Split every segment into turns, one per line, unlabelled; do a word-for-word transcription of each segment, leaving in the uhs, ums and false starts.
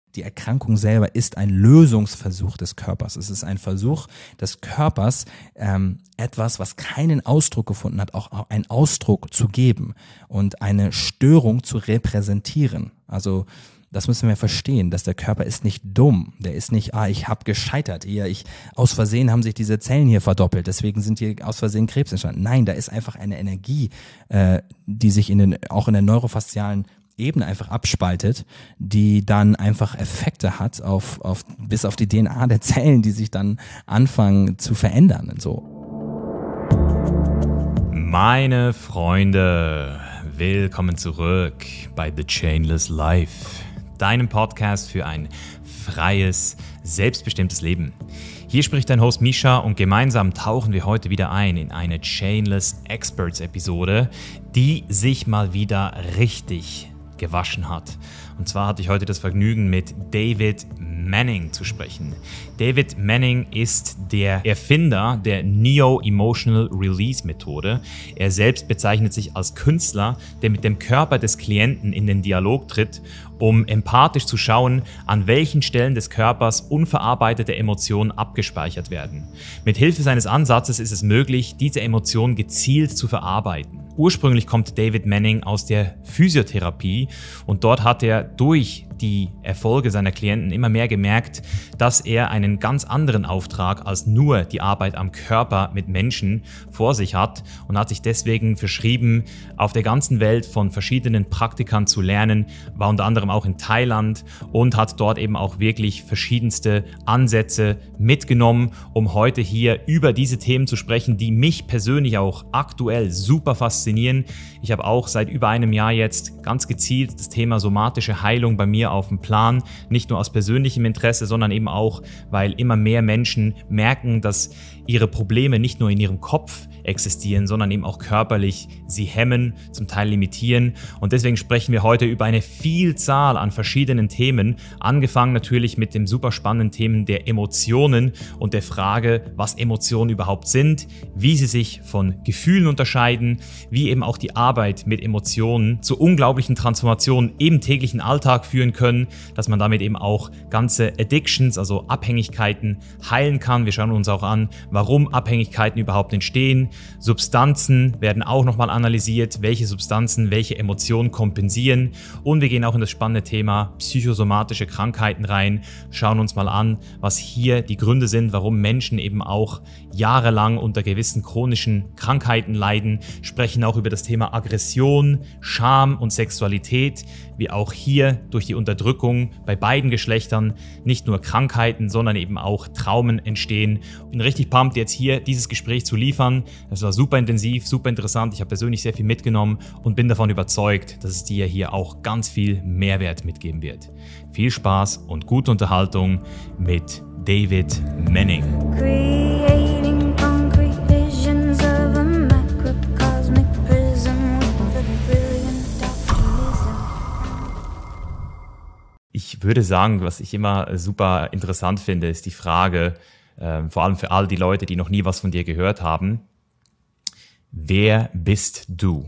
Die Erkrankung selber ist ein Lösungsversuch des Körpers. Es ist ein Versuch des Körpers, ähm, etwas, was keinen Ausdruck gefunden hat, auch einen Ausdruck zu geben und eine Störung zu repräsentieren. Also das müssen wir verstehen, dass der Körper ist nicht dumm. Der ist nicht, ah, ich habe gescheitert. Hier, ich aus Versehen haben sich diese Zellen hier verdoppelt, deswegen sind hier aus Versehen Krebs entstanden. Nein, da ist einfach eine Energie, äh, die sich in den, auch in der neurofaszialen Ebene einfach abspaltet, die dann einfach Effekte hat auf, auf bis auf die D N A der Zellen, die sich dann anfangen zu verändern und so.
Meine Freunde, willkommen zurück bei The Chainless Life, deinem Podcast für ein freies, selbstbestimmtes Leben. Hier spricht dein Host Misha und gemeinsam tauchen wir heute wieder ein in eine Chainless Experts Episode, die sich mal wieder richtig gewaschen hat. Und zwar hatte ich heute das Vergnügen, mit David Manning zu sprechen. David Manning ist der Erfinder der Neo-Emotional Release Methode. Er selbst bezeichnet sich als Künstler, der mit dem Körper des Klienten in den Dialog tritt, um empathisch zu schauen, an welchen Stellen des Körpers unverarbeitete Emotionen abgespeichert werden. Mit Hilfe seines Ansatzes ist es möglich, diese Emotionen gezielt zu verarbeiten. Ursprünglich kommt David Manning aus der Physiotherapie und dort hat er durch die Erfolge seiner Klienten immer mehr gemerkt, dass er einen ganz anderen Auftrag als nur die Arbeit am Körper mit Menschen vor sich hat und hat sich deswegen verschrieben, auf der ganzen Welt von verschiedenen Praktikern zu lernen, war unter anderem auch in Thailand und hat dort eben auch wirklich verschiedenste Ansätze mitgenommen, um heute hier über diese Themen zu sprechen, die mich persönlich auch aktuell super faszinieren. Ich habe auch seit über einem Jahr jetzt ganz gezielt das Thema somatische Heilung bei mir auf dem Plan, nicht nur aus persönlichem Interesse, sondern eben auch, weil immer mehr Menschen merken, dass ihre Probleme nicht nur in ihrem Kopf existieren, sondern eben auch körperlich sie hemmen, zum Teil limitieren. Und deswegen sprechen wir heute über eine Vielzahl an verschiedenen Themen, angefangen natürlich mit dem super spannenden Themen der Emotionen und der Frage, was Emotionen überhaupt sind, wie sie sich von Gefühlen unterscheiden, wie eben auch die Arbeit mit Emotionen zu unglaublichen Transformationen im täglichen Alltag führen können, dass man damit eben auch ganze Addictions, also Abhängigkeiten, heilen kann. Wir schauen uns auch an, warum Abhängigkeiten überhaupt entstehen. Substanzen werden auch nochmal analysiert, welche Substanzen welche Emotionen kompensieren. Und wir gehen auch in das spannende Thema psychosomatische Krankheiten rein, schauen uns mal an, was hier die Gründe sind, warum Menschen eben auch jahrelang unter gewissen chronischen Krankheiten leiden, sprechen auch über das Thema Aggression, Scham und Sexualität, wie auch hier durch die Unterdrückung bei beiden Geschlechtern nicht nur Krankheiten, sondern eben auch Traumen entstehen. Ich bin richtig pumped, jetzt hier dieses Gespräch zu liefern. Das war super intensiv, super interessant. Ich habe persönlich sehr viel mitgenommen und bin davon überzeugt, dass es dir hier auch ganz viel Mehrwert mitgeben wird. Viel Spaß und gute Unterhaltung mit David Manning. Creating concrete visions of a macrocosmic prism with a brilliant optimism. Ich würde sagen, was ich immer super interessant finde, ist die Frage, äh, vor allem für all die Leute, die noch nie was von dir gehört haben: Wer bist du?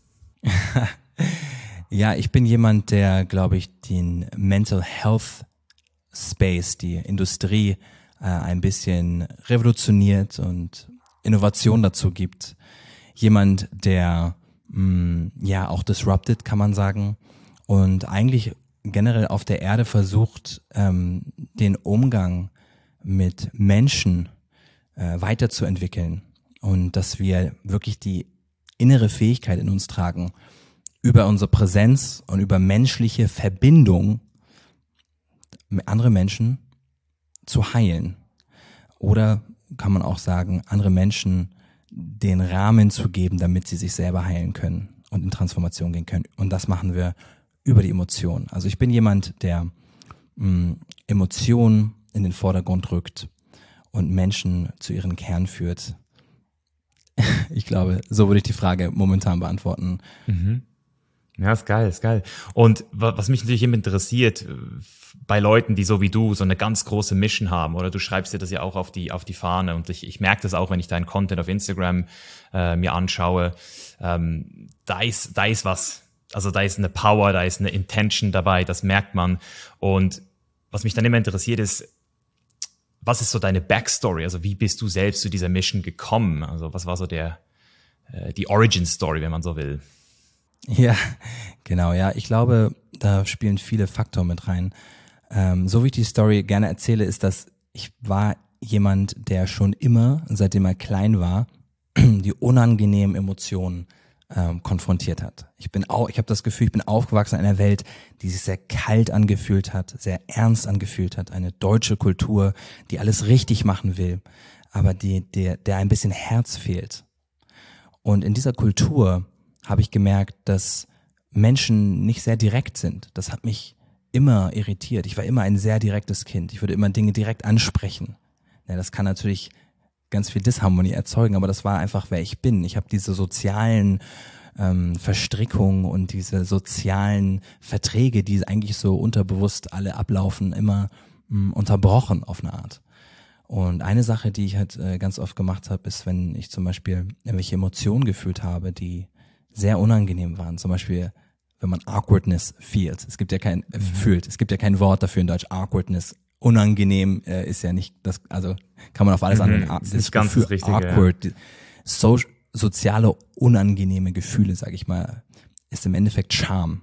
Ja, ich bin jemand, der, glaube ich, den Mental Health Space, die Industrie, äh, ein bisschen revolutioniert und Innovation dazu gibt. Jemand, der mh, ja auch disrupted, kann man sagen, und eigentlich generell auf der Erde versucht, ähm, den Umgang mit Menschen äh, weiterzuentwickeln und dass wir wirklich die innere Fähigkeit in uns tragen, über unsere Präsenz und über menschliche Verbindung mit anderen Menschen zu heilen. Oder kann man auch sagen, andere Menschen den Rahmen zu geben, damit sie sich selber heilen können und in Transformation gehen können. Und das machen wir über die Emotionen. Also ich bin jemand, der mh, Emotionen in den Vordergrund rückt und Menschen zu ihren Kern führt. Ich glaube, so würde ich die Frage momentan beantworten.
Mhm. Ja, ist geil, ist geil. Und was mich natürlich immer interessiert, bei Leuten, die so wie du so eine ganz große Mission haben, oder du schreibst dir das ja auch auf die auf die Fahne, und ich, ich merke das auch, wenn ich deinen Content auf Instagram äh, mir anschaue, ähm, da ist da ist was, also da ist eine Power, da ist eine Intention dabei, das merkt man. Und was mich dann immer interessiert ist, was ist so deine Backstory? Also wie bist du selbst zu dieser Mission gekommen? Also was war so der äh, die Origin Story, wenn man so will?
Ja, genau, ja. Ich glaube, da spielen viele Faktoren mit rein. Ähm, so wie ich die Story gerne erzähle, ist, dass ich war jemand, der schon immer, seitdem er klein war, die unangenehmen Emotionen ähm, konfrontiert hat. Ich bin auch, ich habe das Gefühl, ich bin aufgewachsen in einer Welt, die sich sehr kalt angefühlt hat, sehr ernst angefühlt hat, eine deutsche Kultur, die alles richtig machen will, aber die, der, der ein bisschen Herz fehlt. Und in dieser Kultur habe ich gemerkt, dass Menschen nicht sehr direkt sind. Das hat mich immer irritiert. Ich war immer ein sehr direktes Kind. Ich würde immer Dinge direkt ansprechen. Ja, das kann natürlich ganz viel Disharmonie erzeugen, aber das war einfach, wer ich bin. Ich habe diese sozialen ähm, Verstrickungen und diese sozialen Verträge, die eigentlich so unterbewusst alle ablaufen, immer mh, unterbrochen auf eine Art. Und eine Sache, die ich halt äh, ganz oft gemacht habe, ist, wenn ich zum Beispiel irgendwelche Emotionen gefühlt habe, die sehr unangenehm waren. Zum Beispiel, wenn man Awkwardness feelt. Es gibt ja kein, äh, fühlt. Es gibt ja kein Wort dafür in Deutsch. Awkwardness. Unangenehm äh, ist ja nicht das, also kann man auf alles
mhm,
anwenden.
Das
das
ist nicht ganz das Richtige.
Awkward, ja. so, soziale unangenehme Gefühle, sage ich mal, ist im Endeffekt Scham.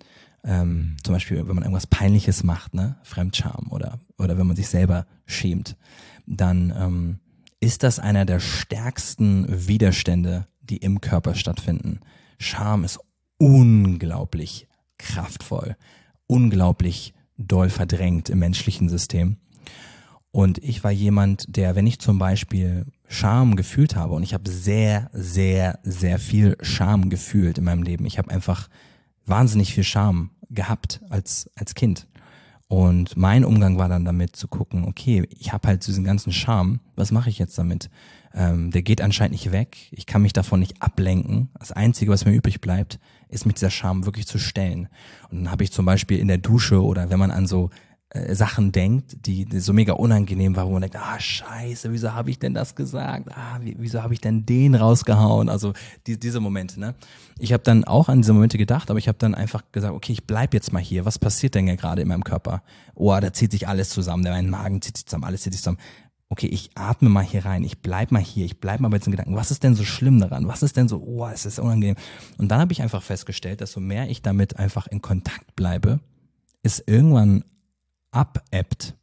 Ähm, zum Beispiel, wenn man irgendwas Peinliches macht, ne, Fremdscham oder oder wenn man sich selber schämt, dann ähm, ist das einer der stärksten Widerstände, die im Körper stattfinden. Scham ist unglaublich kraftvoll, unglaublich doll verdrängt im menschlichen System. Und ich war jemand, der, wenn ich zum Beispiel Scham gefühlt habe, und ich habe sehr, sehr, sehr viel Scham gefühlt in meinem Leben. Ich habe einfach wahnsinnig viel Scham gehabt als als Kind. Und mein Umgang war dann damit zu gucken, okay, ich habe halt diesen ganzen Scham, was mache ich jetzt damit? Ähm, der geht anscheinend nicht weg, ich kann mich davon nicht ablenken. Das Einzige, was mir übrig bleibt, ist mit dieser Scham wirklich zu stellen. Und dann habe ich zum Beispiel in der Dusche oder wenn man an so äh, Sachen denkt, die, die so mega unangenehm waren, wo man denkt, ah scheiße, wieso habe ich denn das gesagt? Ah, wie, wieso habe ich denn den rausgehauen? Also die, diese Momente, ne? Ich habe dann auch an diese Momente gedacht, aber ich habe dann einfach gesagt, okay, ich bleib jetzt mal hier. Was passiert denn ja gerade in meinem Körper? Oh, da zieht sich alles zusammen, mein Magen zieht sich zusammen, alles zieht sich zusammen. Okay, ich atme mal hier rein, ich bleib mal hier, ich bleib mal bei diesen Gedanken. Was ist denn so schlimm daran? Was ist denn so, oh, es ist unangenehm. Und dann habe ich einfach festgestellt, dass so mehr ich damit einfach in Kontakt bleibe, es irgendwann abebbt.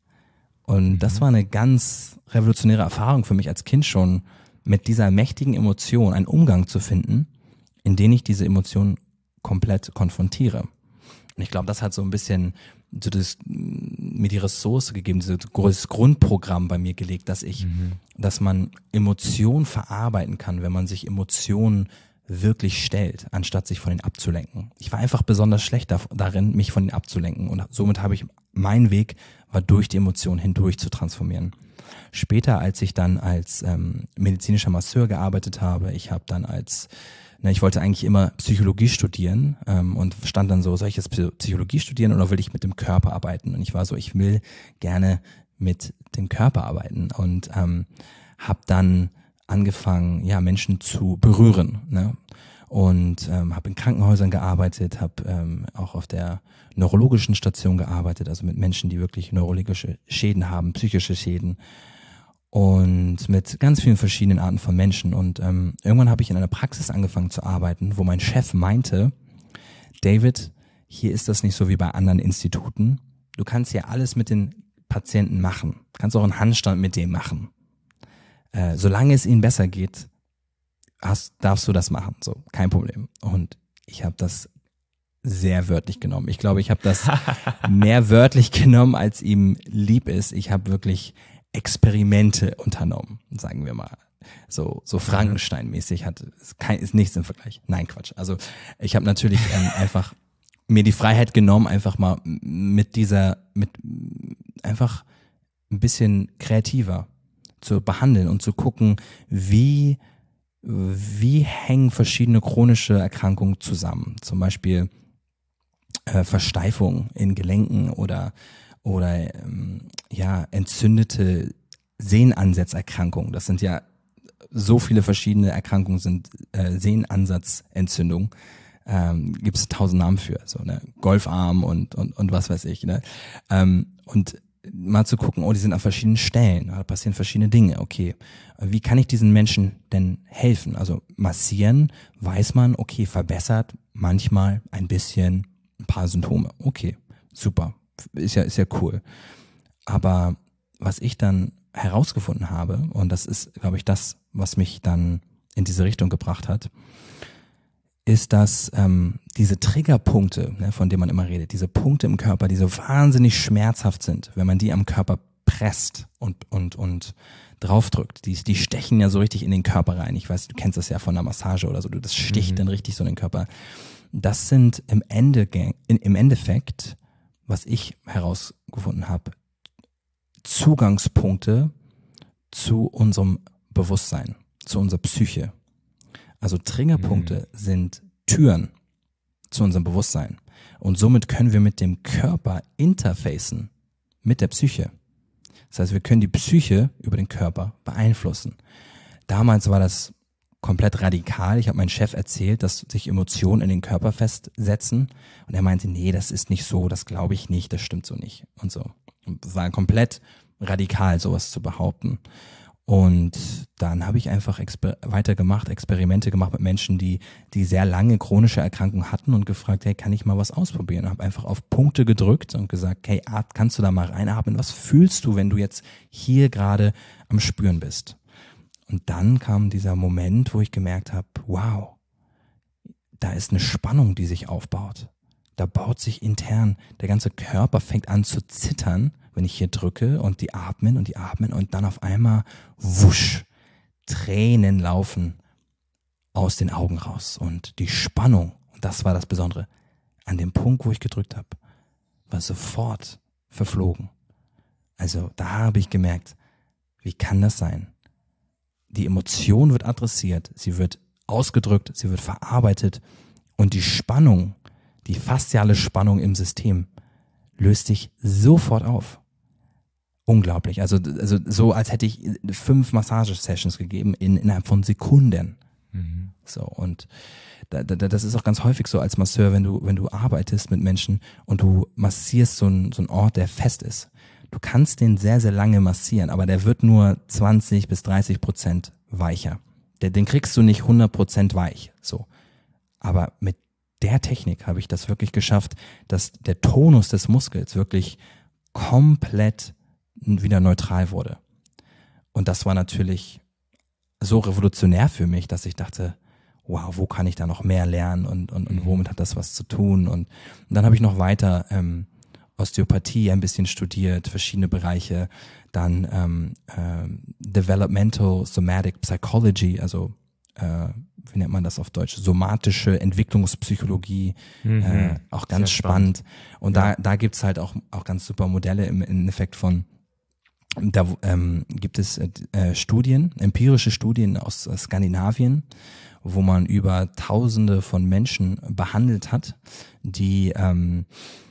Und mhm. das war eine ganz revolutionäre Erfahrung für mich als Kind schon, mit dieser mächtigen Emotion einen Umgang zu finden, in den ich diese Emotion komplett konfrontiere. Und ich glaube, das hat so ein bisschen so das, mir die Ressource gegeben, dieses Grundprogramm bei mir gelegt, dass ich, mhm. dass man Emotionen verarbeiten kann, wenn man sich Emotionen wirklich stellt, anstatt sich von ihnen abzulenken. Ich war einfach besonders schlecht darin, mich von ihnen abzulenken, und somit habe ich, mein Weg war, durch die Emotionen hindurch zu transformieren. Später, als ich dann als ähm, medizinischer Masseur gearbeitet habe, ich habe dann als Na, ich wollte eigentlich immer Psychologie studieren ähm, und stand dann so, soll ich jetzt Psychologie studieren oder will ich mit dem Körper arbeiten? Und ich war so, ich will gerne mit dem Körper arbeiten und ähm, habe dann angefangen, ja, Menschen zu berühren, ne? Und ähm, habe in Krankenhäusern gearbeitet, habe ähm, auch auf der neurologischen Station gearbeitet, also mit Menschen, die wirklich neurologische Schäden haben, psychische Schäden. Und mit ganz vielen verschiedenen Arten von Menschen. Und ähm, irgendwann habe ich in einer Praxis angefangen zu arbeiten, wo mein Chef meinte, David, hier ist das nicht so wie bei anderen Instituten. Du kannst ja alles mit den Patienten machen. Du kannst auch einen Handstand mit dem machen. Äh, solange es ihnen besser geht, hast, darfst du das machen. So, kein Problem. Und ich habe das sehr wörtlich genommen. Ich glaube, ich habe das mehr wörtlich genommen, als ihm lieb ist. Ich habe wirklich Experimente unternommen, sagen wir mal. So so Frankenstein-mäßig, hat ist, kein, ist nichts im Vergleich. Nein, Quatsch. Also ich habe natürlich ähm, einfach mir die Freiheit genommen, einfach mal mit dieser, mit einfach ein bisschen kreativer zu behandeln und zu gucken, wie wie hängen verschiedene chronische Erkrankungen zusammen. Zum Beispiel äh, Versteifung in Gelenken oder oder ähm, ja entzündete Sehnenansatzerkrankungen. Das sind ja so viele verschiedene Erkrankungen, sind äh, Sehnenansatzentzündung. Ähm, gibt es tausend Namen für, so ne Golfarm und und und was weiß ich, ne. Ähm, und mal zu gucken, oh, die sind an verschiedenen Stellen, da passieren verschiedene Dinge, okay. Wie kann ich diesen Menschen denn helfen? Also massieren, weiß man, okay, verbessert manchmal ein bisschen ein paar Symptome. Okay, super, ist ja, ist ja cool. Aber was ich dann herausgefunden habe, und das ist, glaube ich, das, was mich dann in diese Richtung gebracht hat, ist, dass ähm, diese Triggerpunkte, ne, von denen man immer redet, diese Punkte im Körper, die so wahnsinnig schmerzhaft sind, wenn man die am Körper presst und und und draufdrückt, die die stechen ja so richtig in den Körper rein. Ich weiß, du kennst das ja von einer Massage oder so, das sticht mhm. dann richtig so in den Körper. Das sind im Ende im Endeffekt, was ich herausgefunden habe, Zugangspunkte zu unserem Bewusstsein, zu unserer Psyche. Also Triggerpunkte mhm. sind Türen zu unserem Bewusstsein. Und somit können wir mit dem Körper interfacen, mit der Psyche. Das heißt, wir können die Psyche über den Körper beeinflussen. Damals war das komplett radikal. Ich habe meinem Chef erzählt, dass sich Emotionen in den Körper festsetzen. Und er meinte, nee, das ist nicht so, das glaube ich nicht, das stimmt so nicht. Und so. Und es war komplett radikal, sowas zu behaupten. Und dann habe ich einfach exper- weitergemacht, Experimente gemacht mit Menschen, die die sehr lange chronische Erkrankungen hatten und gefragt, hey, kann ich mal was ausprobieren? Und habe einfach auf Punkte gedrückt und gesagt, hey, Art, kannst du da mal reinatmen? Was fühlst du, wenn du jetzt hier gerade am Spüren bist? Und dann kam dieser Moment, wo ich gemerkt habe, wow, da ist eine Spannung, die sich aufbaut. Da baut sich intern, der ganze Körper fängt an zu zittern, wenn ich hier drücke und die atmen und die atmen und dann auf einmal wusch, Tränen laufen aus den Augen raus und die Spannung, und das war das Besondere, an dem Punkt, wo ich gedrückt habe, war sofort verflogen. Also da habe ich gemerkt, wie kann das sein? Die Emotion wird adressiert, sie wird ausgedrückt, sie wird verarbeitet und die Spannung, die fasziale Spannung im System löst sich sofort auf. Unglaublich. Also, also so, als hätte ich fünf Massagesessions gegeben in, innerhalb von Sekunden. Mhm. So, und da, da, das ist auch ganz häufig so als Masseur, wenn du, wenn du arbeitest mit Menschen und du massierst so einen, so einen Ort, der fest ist. Du kannst den sehr, sehr lange massieren, aber der wird nur zwanzig bis dreißig Prozent weicher. Den, den kriegst du nicht hundert Prozent weich. So. Aber mit der Technik habe ich das wirklich geschafft, dass der Tonus des Muskels wirklich komplett wieder neutral wurde. Und das war natürlich so revolutionär für mich, dass ich dachte, wow, wo kann ich da noch mehr lernen und, und, und womit hat das was zu tun? Und, und dann habe ich noch weiter ähm, Osteopathie ein bisschen studiert, verschiedene Bereiche, dann ähm, ähm, Developmental Somatic Psychology, also äh, wie nennt man das auf Deutsch? Somatische Entwicklungspsychologie, mhm. äh, auch ganz spannend. spannend. Und ja. da da gibt's halt auch auch ganz super Modelle im Endeffekt von, da ähm, gibt es äh, Studien, empirische Studien aus äh, Skandinavien, wo man über Tausende von Menschen behandelt hat, die ähm,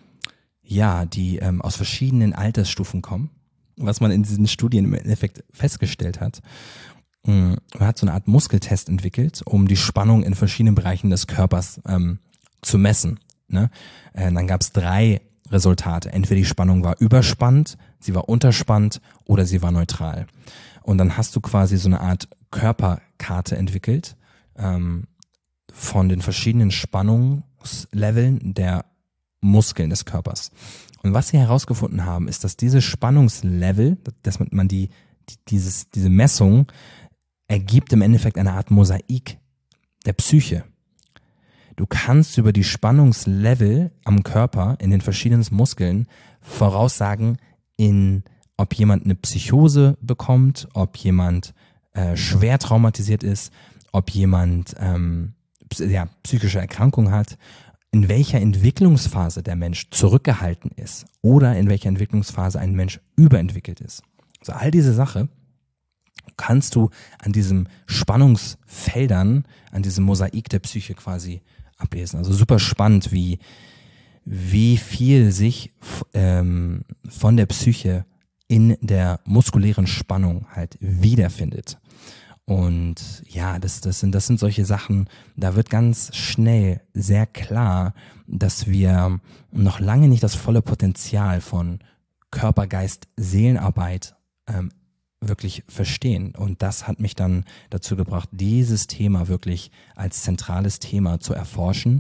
ja, die ähm, aus verschiedenen Altersstufen kommen. Was man in diesen Studien im Endeffekt festgestellt hat, man hat so eine Art Muskeltest entwickelt, um die Spannung in verschiedenen Bereichen des Körpers ähm, zu messen. Ne? Äh, dann gab es drei Resultate. Entweder die Spannung war überspannt, sie war unterspannt oder sie war neutral. Und dann hast du quasi so eine Art Körperkarte entwickelt ähm, von den verschiedenen Spannungsleveln der Muskeln des Körpers. Und was sie herausgefunden haben, ist, dass diese Spannungslevel, dass man die, die dieses, diese Messung ergibt im Endeffekt eine Art Mosaik der Psyche. Du kannst über die Spannungslevel am Körper in den verschiedenen Muskeln voraussagen, in ob jemand eine Psychose bekommt, ob jemand äh, schwer traumatisiert ist, ob jemand ähm, ja, psychische Erkrankung hat, in welcher Entwicklungsphase der Mensch zurückgehalten ist oder in welcher Entwicklungsphase ein Mensch überentwickelt ist. Also all diese Sache kannst du an diesen Spannungsfeldern, an diesem Mosaik der Psyche quasi ablesen. Also super spannend, wie wie viel sich ähm, von der Psyche in der muskulären Spannung halt wiederfindet. Und ja, das, das sind, das sind solche Sachen, da wird ganz schnell sehr klar, dass wir noch lange nicht das volle Potenzial von Körper-Geist-Seelenarbeit ähm, wirklich verstehen. Und das hat mich dann dazu gebracht, dieses Thema wirklich als zentrales Thema zu erforschen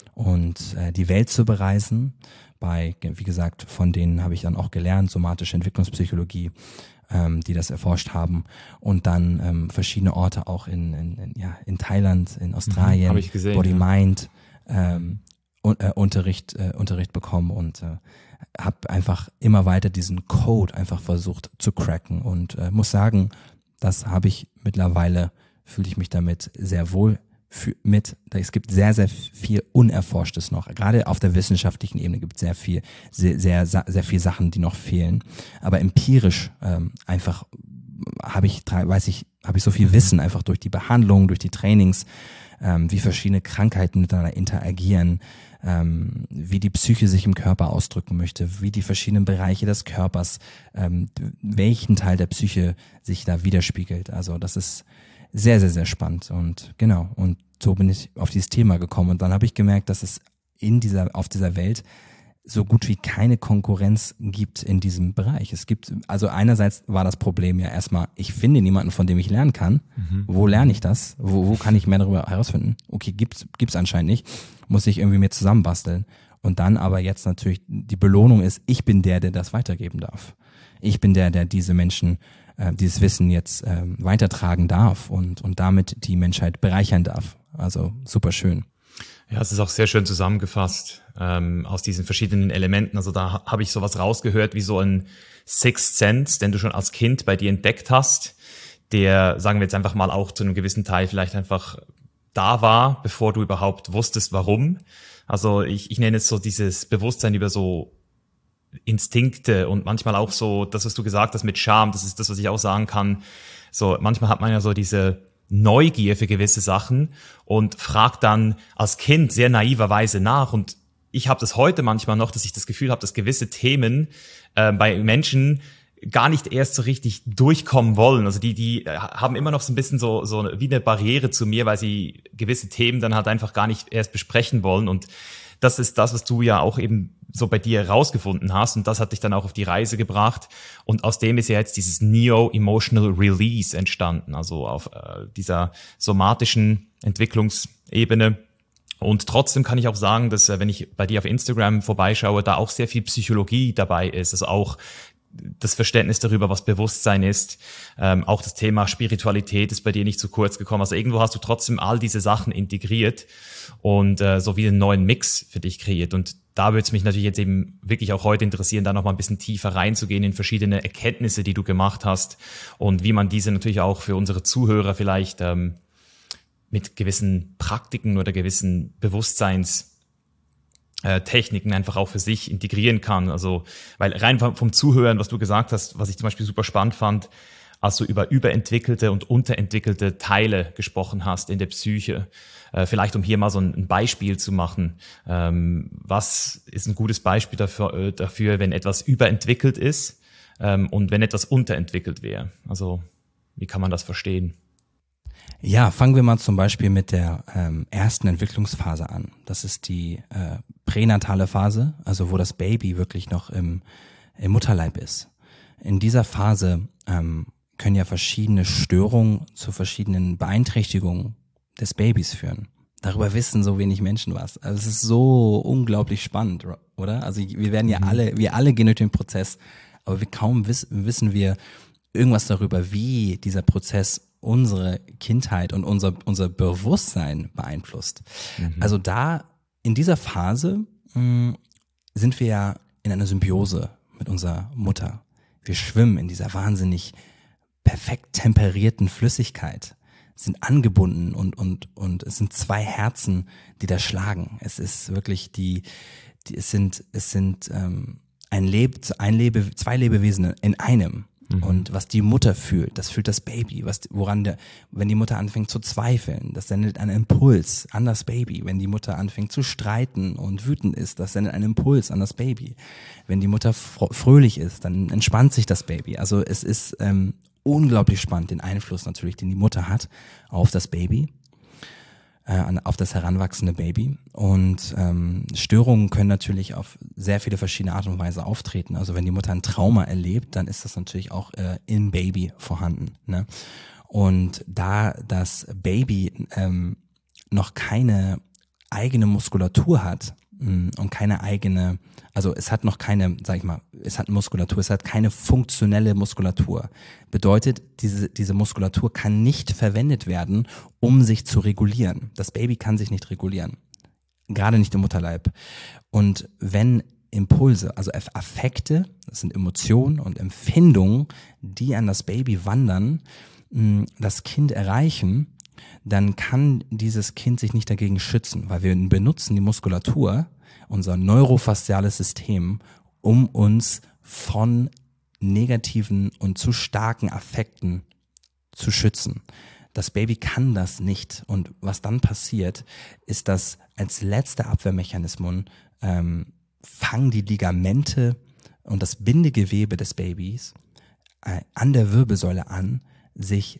und äh, die Welt zu bereisen. Bei, wie gesagt, von denen habe ich dann auch gelernt, somatische Entwicklungspsychologie, ähm, die das erforscht haben. Und dann ähm, verschiedene Orte auch in, in, in, ja, in Thailand, in Australien,
mhm, hab ich gesehen,
Body
ja.
Mind, ähm, un, äh, Unterricht, äh, Unterricht bekommen und äh, habe einfach immer weiter diesen Code einfach versucht zu cracken und äh, muss sagen, das habe ich mittlerweile, fühle ich mich damit sehr wohl für, mit. Es gibt sehr, sehr viel Unerforschtes noch. Gerade auf der wissenschaftlichen Ebene gibt es sehr viel, sehr, sehr, sehr viel Sachen, die noch fehlen. Aber empirisch ähm, einfach habe ich, weiß ich, habe ich so viel Wissen einfach durch die Behandlung, durch die Trainings, ähm, wie verschiedene Krankheiten miteinander interagieren, ähm, wie die Psyche sich im Körper ausdrücken möchte, wie die verschiedenen Bereiche des Körpers, ähm, welchen Teil der Psyche sich da widerspiegelt. Also das ist sehr, sehr, sehr spannend und genau. Und so bin ich auf dieses Thema gekommen und dann habe ich gemerkt, dass es in dieser, auf dieser Welt so gut wie keine Konkurrenz gibt in diesem Bereich. Es gibt, also einerseits war das Problem ja erstmal, ich finde niemanden, von dem ich lernen kann. Mhm. Wo lerne ich das? Wo, wo kann ich mehr darüber herausfinden? Okay, gibt's, gibt's anscheinend nicht. Muss ich irgendwie mir zusammenbasteln. Und dann aber jetzt natürlich, die Belohnung ist, ich bin der, der das weitergeben darf. Ich bin der, der diese Menschen, äh, dieses Wissen jetzt äh, weitertragen darf und, und damit die Menschheit bereichern darf. Also super schön.
Ja, es ist auch sehr schön zusammengefasst ähm, aus diesen verschiedenen Elementen. Also da ha- habe ich sowas rausgehört wie so ein Sixth Sense, den du schon als Kind bei dir entdeckt hast, der, sagen wir jetzt einfach mal, auch zu einem gewissen Teil vielleicht einfach da war, bevor du überhaupt wusstest, warum. Also ich, ich nenne es so dieses Bewusstsein über so Instinkte und manchmal auch so das, was du gesagt hast mit Scham, das ist das, was ich auch sagen kann. So manchmal hat man ja so diese Neugier für gewisse Sachen und fragt dann als Kind sehr naiverweise nach. Und ich habe das heute manchmal noch, dass ich das Gefühl habe, dass gewisse Themen äh, bei Menschen gar nicht erst so richtig durchkommen wollen. Also die die haben immer noch so ein bisschen so so wie eine Barriere zu mir, weil sie gewisse Themen dann halt einfach gar nicht erst besprechen wollen. Und das ist das, was du ja auch eben so bei dir herausgefunden hast. Und das hat dich dann auch auf die Reise gebracht. Und aus dem ist ja jetzt dieses Neo-Emotional Release entstanden, also auf äh, dieser somatischen Entwicklungsebene. Und trotzdem kann ich auch sagen, dass äh, wenn ich bei dir auf Instagram vorbeischaue, da auch sehr viel Psychologie dabei ist. Also auch das Verständnis darüber, was Bewusstsein ist. Ähm, auch das Thema Spiritualität ist bei dir nicht zu kurz gekommen. Also irgendwo hast du trotzdem all diese Sachen integriert und äh, so wie einen neuen Mix für dich kreiert. Und da würde es mich natürlich jetzt eben wirklich auch heute interessieren, da noch mal ein bisschen tiefer reinzugehen in verschiedene Erkenntnisse, die du gemacht hast und wie man diese natürlich auch für unsere Zuhörer vielleicht ähm, mit gewissen Praktiken oder gewissen Bewusstseins Techniken einfach auch für sich integrieren kann. Also, weil rein vom Zuhören, was du gesagt hast, was ich zum Beispiel super spannend fand, als du über überentwickelte und unterentwickelte Teile gesprochen hast in der Psyche. Äh, vielleicht um hier mal so ein Beispiel zu machen. Ähm, was ist ein gutes Beispiel dafür, äh, dafür, wenn etwas überentwickelt ist ähm, und wenn etwas unterentwickelt wäre? Also, wie kann man das verstehen?
Ja, fangen wir mal zum Beispiel mit der ähm, ersten Entwicklungsphase an. Das ist die äh, pränatale Phase, also wo das Baby wirklich noch im, im Mutterleib ist. In dieser Phase ähm, können ja verschiedene Störungen zu verschiedenen Beeinträchtigungen des Babys führen. Darüber wissen so wenig Menschen was. Also es ist so unglaublich spannend, oder? Also wir werden ja alle, wir alle gehen durch den Prozess, aber wir kaum wiss, wissen wir irgendwas darüber, wie dieser Prozess unsere Kindheit und unser unser Bewusstsein beeinflusst. Mhm. Also da in dieser Phase mh, sind wir ja in einer Symbiose mit unserer Mutter. Wir schwimmen in dieser wahnsinnig perfekt temperierten Flüssigkeit, sind angebunden und und und es sind zwei Herzen, die da schlagen. Es ist wirklich die, die es sind es sind ähm, ein Leb ein Lebe zwei Lebewesen in einem. Und was die Mutter fühlt, das fühlt das Baby. Was, woran der, wenn die Mutter anfängt zu zweifeln, das sendet einen Impuls an das Baby. Wenn die Mutter anfängt zu streiten und wütend ist, das sendet einen Impuls an das Baby. Wenn die Mutter fröhlich ist, dann entspannt sich das Baby. Also es ist ähm, unglaublich spannend, den Einfluss natürlich, den die Mutter hat auf das Baby. äh, auf das heranwachsende Baby. Und ähm, Störungen können natürlich auf sehr viele verschiedene Art und Weise auftreten. Also wenn die Mutter ein Trauma erlebt, dann ist das natürlich auch äh, im Baby vorhanden. Ne? Und da das Baby ähm, noch keine eigene Muskulatur hat mh, und keine eigene, also es hat noch keine, sag ich mal, es hat Muskulatur, es hat keine funktionelle Muskulatur. Bedeutet, diese, diese Muskulatur kann nicht verwendet werden, um sich zu regulieren. Das Baby kann sich nicht regulieren. Gerade nicht im Mutterleib. Und wenn Impulse, also Affekte, das sind Emotionen und Empfindungen, die an das Baby wandern, mh, das Kind erreichen, dann kann dieses Kind sich nicht dagegen schützen, weil wir benutzen die Muskulatur, unser neurofasziales System, um uns von negativen und zu starken Affekten zu schützen. Das Baby kann das nicht. Und was dann passiert, ist, dass als letzter Abwehrmechanismus ähm, fangen die Ligamente und das Bindegewebe des Babys äh, an der Wirbelsäule an, sich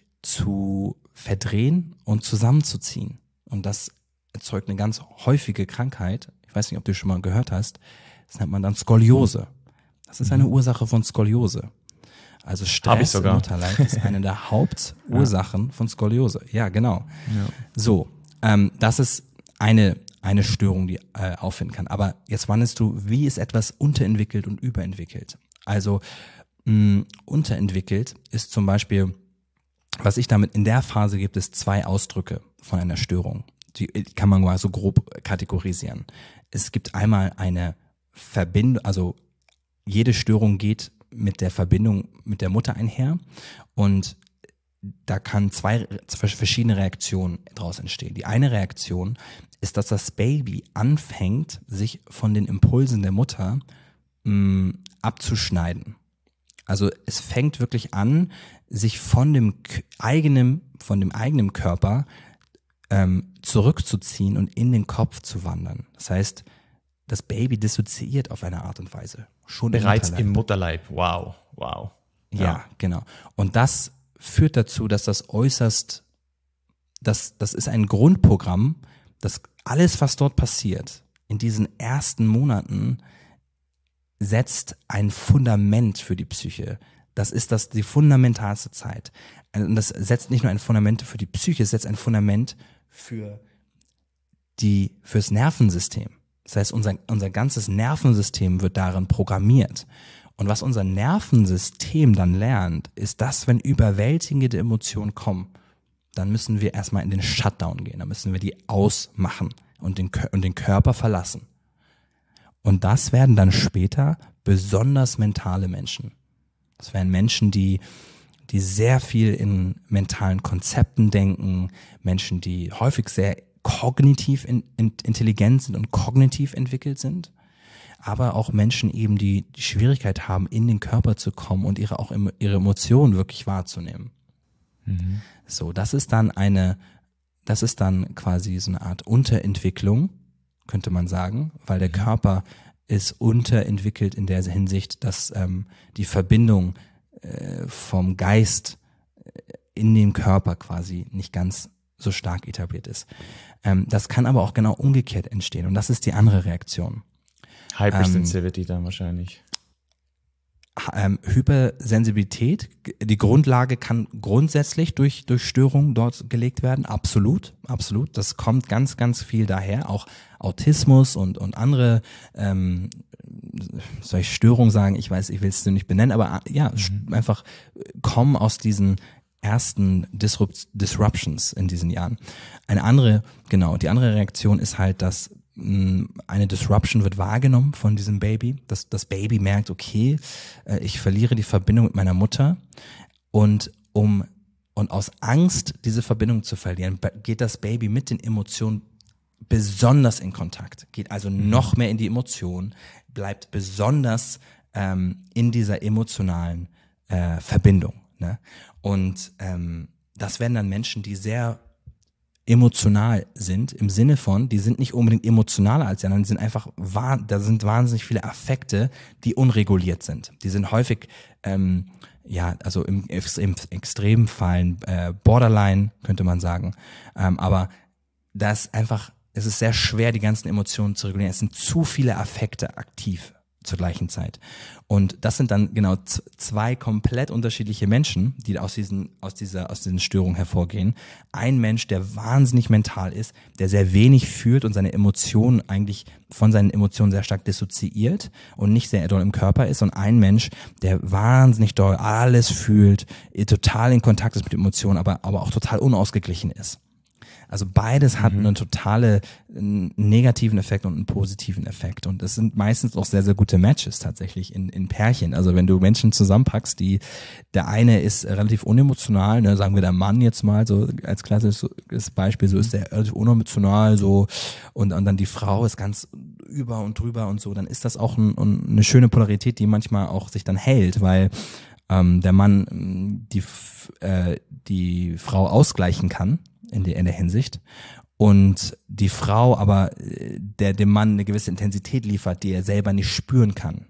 zu verdrehen und zusammenzuziehen. Und das erzeugt eine ganz häufige Krankheit. Ich weiß nicht, ob du schon mal gehört hast. Das nennt man dann Skoliose. Das ist eine Ursache von Skoliose. Also Stress im Mutterleib ist eine der Hauptursachen ja. von Skoliose. Ja, genau. Ja. So, ähm, das ist eine eine Störung, die äh, auffinden kann. Aber jetzt wandest du, wie ist etwas unterentwickelt und überentwickelt? Also mh, unterentwickelt ist zum Beispiel, was ich damit in der Phase gibt es zwei Ausdrücke von einer Störung. Die kann man mal so grob kategorisieren. Es gibt einmal eine Verbindung, also jede Störung geht mit der Verbindung mit der Mutter einher und da kann zwei verschiedene Reaktionen daraus entstehen. Die eine Reaktion ist, dass das Baby anfängt, sich von den Impulsen der Mutter mh, abzuschneiden. Also es fängt wirklich an, sich von dem eigenen, von dem eigenen Körper ähm, zurückzuziehen und in den Kopf zu wandern. Das heißt, das Baby dissoziiert auf eine Art und Weise. Schon
bereits im Mutterleib. Im Mutterleib. Wow, wow.
Ja. ja, genau. Und das führt dazu, dass das äußerst, das, das ist ein Grundprogramm, dass alles, was dort passiert, in diesen ersten Monaten, setzt ein Fundament für die Psyche. Das ist das, die fundamentalste Zeit. Und das setzt nicht nur ein Fundament für die Psyche, es setzt ein Fundament für die, fürs Nervensystem. Das heißt, unser, unser ganzes Nervensystem wird darin programmiert. Und was unser Nervensystem dann lernt, ist, dass wenn überwältigende Emotionen kommen, dann müssen wir erstmal in den Shutdown gehen, dann müssen wir die ausmachen und den, und den Körper verlassen. Und das werden dann später besonders mentale Menschen. Das werden Menschen, die, die sehr viel in mentalen Konzepten denken, Menschen, die häufig sehr kognitiv in, in, intelligent sind und kognitiv entwickelt sind, aber auch Menschen eben, die die Schwierigkeit haben, in den Körper zu kommen und ihre auch ihre Emotionen wirklich wahrzunehmen. Mhm. So, das ist dann eine, das ist dann quasi so eine Art Unterentwicklung, könnte man sagen, weil der Körper ist unterentwickelt in der Hinsicht, dass ähm, die Verbindung äh, vom Geist in dem Körper quasi nicht ganz so stark etabliert ist. Ähm, das kann aber auch genau umgekehrt entstehen und das ist die andere Reaktion.
Hypersensitivity ähm, dann wahrscheinlich.
Ähm, Hypersensibilität, die Grundlage kann grundsätzlich durch, durch Störungen dort gelegt werden, absolut, absolut. Das kommt ganz, ganz viel daher, auch Autismus und, und andere, ähm, soll ich Störungen sagen, ich weiß, ich will es nicht benennen, aber ja, mhm. einfach kommen aus diesen ersten Disrupt, Disruptions in diesen Jahren. Eine andere, genau, die andere Reaktion ist halt, dass eine Disruption wird wahrgenommen von diesem Baby. Das, das Baby merkt, okay, ich verliere die Verbindung mit meiner Mutter und um und aus Angst, diese Verbindung zu verlieren, geht das Baby mit den Emotionen besonders in Kontakt, geht also noch mehr in die Emotion, bleibt besonders ähm, in dieser emotionalen äh, Verbindung. Ne? Und ähm, das werden dann Menschen, die sehr emotional sind, im Sinne von, die sind nicht unbedingt emotionaler als die anderen, die sind einfach, da sind wahnsinnig viele Affekte, die unreguliert sind. Die sind häufig, ähm, ja, also im, im extremen Fallen äh, Borderline, könnte man sagen, ähm, aber dass einfach, es ist sehr schwer, die ganzen Emotionen zu regulieren. Es sind zu viele Affekte aktiv zur gleichen Zeit. Und das sind dann genau z- zwei komplett unterschiedliche Menschen, die aus diesen, aus dieser, aus diesen Störungen hervorgehen. Ein Mensch, der wahnsinnig mental ist, der sehr wenig fühlt und seine Emotionen eigentlich von seinen Emotionen sehr stark dissoziiert und nicht sehr doll im Körper ist. Und ein Mensch, der wahnsinnig doll alles fühlt, total in Kontakt ist mit Emotionen, aber, aber auch total unausgeglichen ist. Also beides hat mhm. einen totale einen negativen Effekt und einen positiven Effekt. Und das sind meistens auch sehr, sehr gute Matches tatsächlich in, in Pärchen. Also wenn du Menschen zusammenpackst, die, der eine ist relativ unemotional, ne, sagen wir der Mann jetzt mal so als klassisches Beispiel, so ist der relativ unemotional so und, und dann die Frau ist ganz über und drüber und so, dann ist das auch ein, eine schöne Polarität, die manchmal auch sich dann hält, weil ähm, der Mann die, äh, die Frau ausgleichen kann. In der, in der Hinsicht. Und die Frau aber, der dem Mann eine gewisse Intensität liefert, die er selber nicht spüren kann.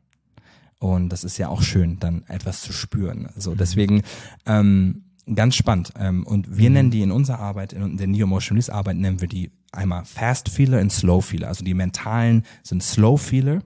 Und das ist ja auch schön, dann etwas zu spüren. Also deswegen ähm, ganz spannend. Ähm, und wir mhm. nennen die in unserer Arbeit, in der Neo-Emotional Release Arbeit, nennen wir die einmal Fast Feeler und Slow Feeler. Also die mentalen sind Slow Feeler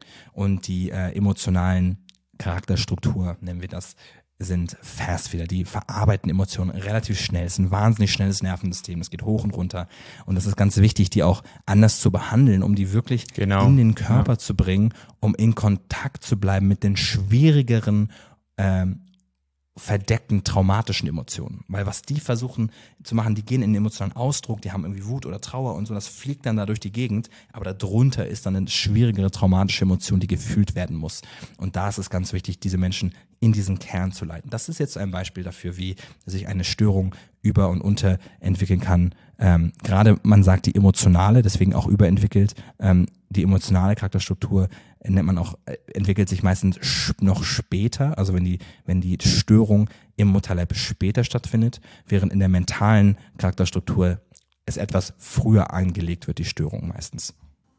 und die äh, emotionalen Charakterstruktur nennen wir das sind Fast Feeler, die verarbeiten Emotionen relativ schnell. Es ist ein wahnsinnig schnelles Nervensystem, es geht hoch und runter und das ist ganz wichtig, die auch anders zu behandeln, um die wirklich genau. in den Körper ja. zu bringen, um in Kontakt zu bleiben mit den schwierigeren ähm, verdeckten traumatischen Emotionen. Weil was die versuchen zu machen, die gehen in den emotionalen Ausdruck, die haben irgendwie Wut oder Trauer und so, das fliegt dann da durch die Gegend, aber darunter ist dann eine schwierigere traumatische Emotion, die gefühlt werden muss. Und da ist es ganz wichtig, diese Menschen in diesen Kern zu leiten. Das ist jetzt ein Beispiel dafür, wie sich eine Störung über- und unterentwickeln kann. Ähm, gerade man sagt die emotionale, deswegen auch überentwickelt, ähm, die emotionale Charakterstruktur nennt man auch, entwickelt sich meistens noch später, also wenn die, wenn die Störung im Mutterleib später stattfindet, während in der mentalen Charakterstruktur es etwas früher angelegt wird, die Störung meistens.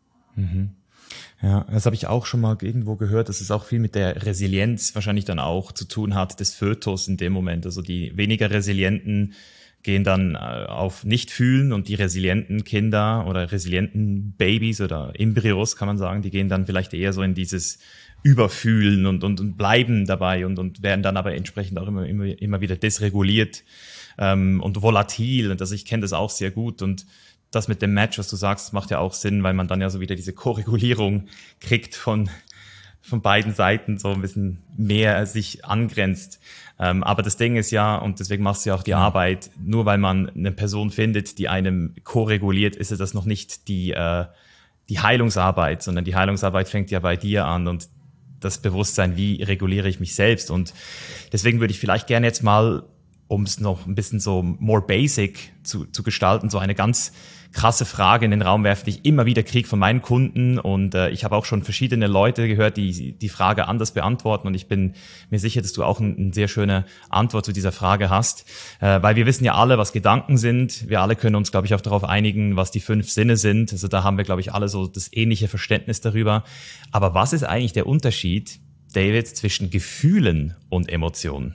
Mhm. Ja, das habe ich auch schon mal irgendwo gehört, dass es auch viel mit der Resilienz wahrscheinlich dann auch zu tun hat des Fötus in dem Moment. Also die weniger resilienten gehen dann auf Nicht-Fühlen und die resilienten Kinder oder resilienten Babys oder Embryos, kann man sagen, die gehen dann vielleicht eher so in dieses Überfühlen und, und, und bleiben dabei und, und werden dann aber entsprechend auch immer, immer, immer wieder dysreguliert ähm, und volatil. Und also ich kenne das auch sehr gut und das mit dem Match, was du sagst, macht ja auch Sinn, weil man dann ja so wieder diese Korregulierung kriegt von von beiden Seiten, so ein bisschen mehr sich angrenzt. Ähm, aber das Ding ist ja, und deswegen machst du ja auch die ja. Arbeit, nur weil man eine Person findet, die einem koreguliert, ist das noch nicht die äh, die Heilungsarbeit, sondern die Heilungsarbeit fängt ja bei dir an und das Bewusstsein, wie reguliere ich mich selbst. Und deswegen würde ich vielleicht gerne jetzt mal, um es noch ein bisschen so more basic zu, zu gestalten, so eine ganz krasse Frage in den Raum werfen, die ich immer wieder kriege von meinen Kunden und äh, ich habe auch schon verschiedene Leute gehört, die die Frage anders beantworten und ich bin mir sicher, dass du auch eine ein sehr schöne Antwort zu dieser Frage hast, äh, weil wir wissen ja alle, was Gedanken sind, wir alle können uns, glaube ich, auch darauf einigen, was die fünf Sinne sind, also da haben wir, glaube ich, alle so das ähnliche Verständnis darüber, aber was ist eigentlich der Unterschied, David, zwischen Gefühlen und Emotionen?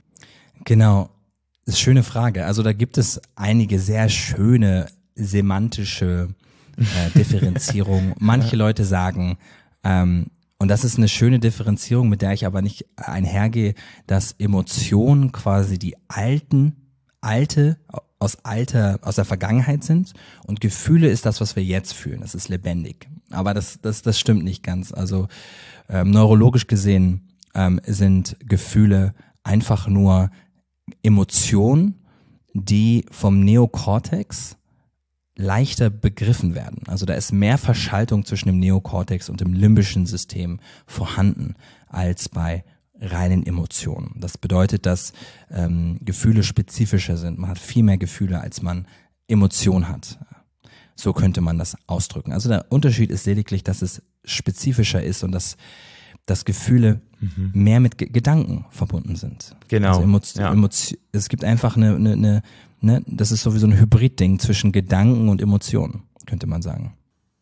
Genau, das ist eine schöne Frage, also da gibt es einige sehr schöne semantische äh, Differenzierung. Manche Leute sagen, ähm, und das ist eine schöne Differenzierung, mit der ich aber nicht einhergehe, dass Emotionen quasi die alten, alte, aus alter, aus der Vergangenheit sind und Gefühle ist das, was wir jetzt fühlen. Das ist lebendig. Aber das, das, das stimmt nicht ganz. Also ähm, neurologisch gesehen ähm, sind Gefühle einfach nur Emotionen, die vom Neokortex leichter begriffen werden. Also da ist mehr Verschaltung zwischen dem Neokortex und dem limbischen System vorhanden als bei reinen Emotionen. Das bedeutet, dass ähm, Gefühle spezifischer sind. Man hat viel mehr Gefühle, als man Emotion hat. So könnte man das ausdrücken. Also der Unterschied ist lediglich, dass es spezifischer ist und dass, dass Gefühle mhm. mehr mit G- Gedanken verbunden sind.
Genau.
Also Emo-
ja.
Emo- es gibt einfach eine, eine, eine Ne, das ist sowieso ein Hybridding zwischen Gedanken und Emotionen, könnte man sagen.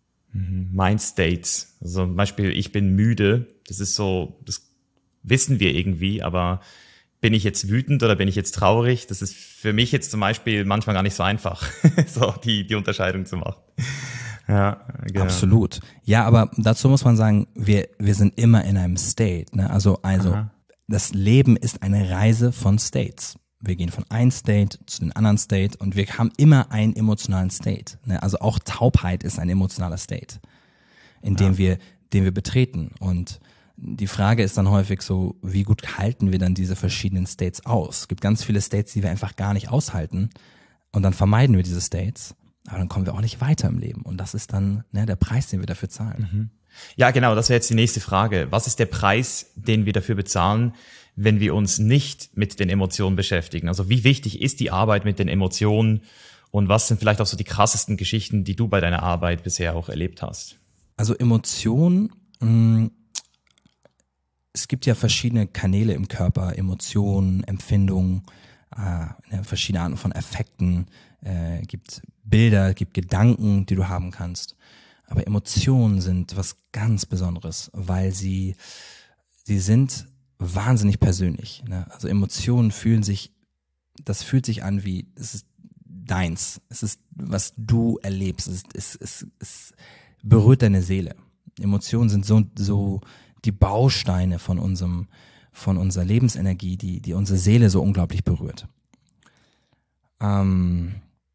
Mindstates. Also zum Beispiel, ich bin müde. Das ist so, das wissen wir irgendwie, aber bin ich jetzt wütend oder bin ich jetzt traurig? Das ist für mich jetzt zum Beispiel manchmal gar nicht so einfach, so die, die Unterscheidung zu machen. Ja, genau.
Absolut. Ja, aber dazu muss man sagen, wir, wir sind immer in einem State, ne? Also, also, Aha. Das Leben ist eine Reise von States. Wir gehen von einem State zu dem anderen State und wir haben immer einen emotionalen State. Ne? Also auch Taubheit ist ein emotionaler State, in dem ja. wir, den wir betreten. Und die Frage ist dann häufig so, wie gut halten wir dann diese verschiedenen States aus? Es gibt ganz viele States, die wir einfach gar nicht aushalten und dann vermeiden wir diese States, aber dann kommen wir auch nicht weiter im Leben. Und das ist dann ne, der Preis, den wir dafür zahlen.
Mhm. Ja, genau, das wäre jetzt die nächste Frage. Was ist der Preis, den wir dafür bezahlen, wenn wir uns nicht mit den Emotionen beschäftigen? Also wie wichtig ist die Arbeit mit den Emotionen und was sind vielleicht auch so die krassesten Geschichten, die du bei deiner Arbeit bisher auch erlebt hast?
Also Emotionen, mh, es gibt ja verschiedene Kanäle im Körper, Emotionen, Empfindungen, äh, verschiedene Arten von Affekten, äh, gibt Bilder, gibt Gedanken, die du haben kannst. Aber Emotionen sind was ganz Besonderes, weil sie, sie sind wahnsinnig persönlich. Ne? Also Emotionen fühlen sich, das fühlt sich an wie, es ist deins. Es ist, was du erlebst. Es, ist, es, es, es berührt deine Seele. Emotionen sind so, so die Bausteine von unserem, von unserer Lebensenergie, die, die unsere Seele so unglaublich berührt. Ähm,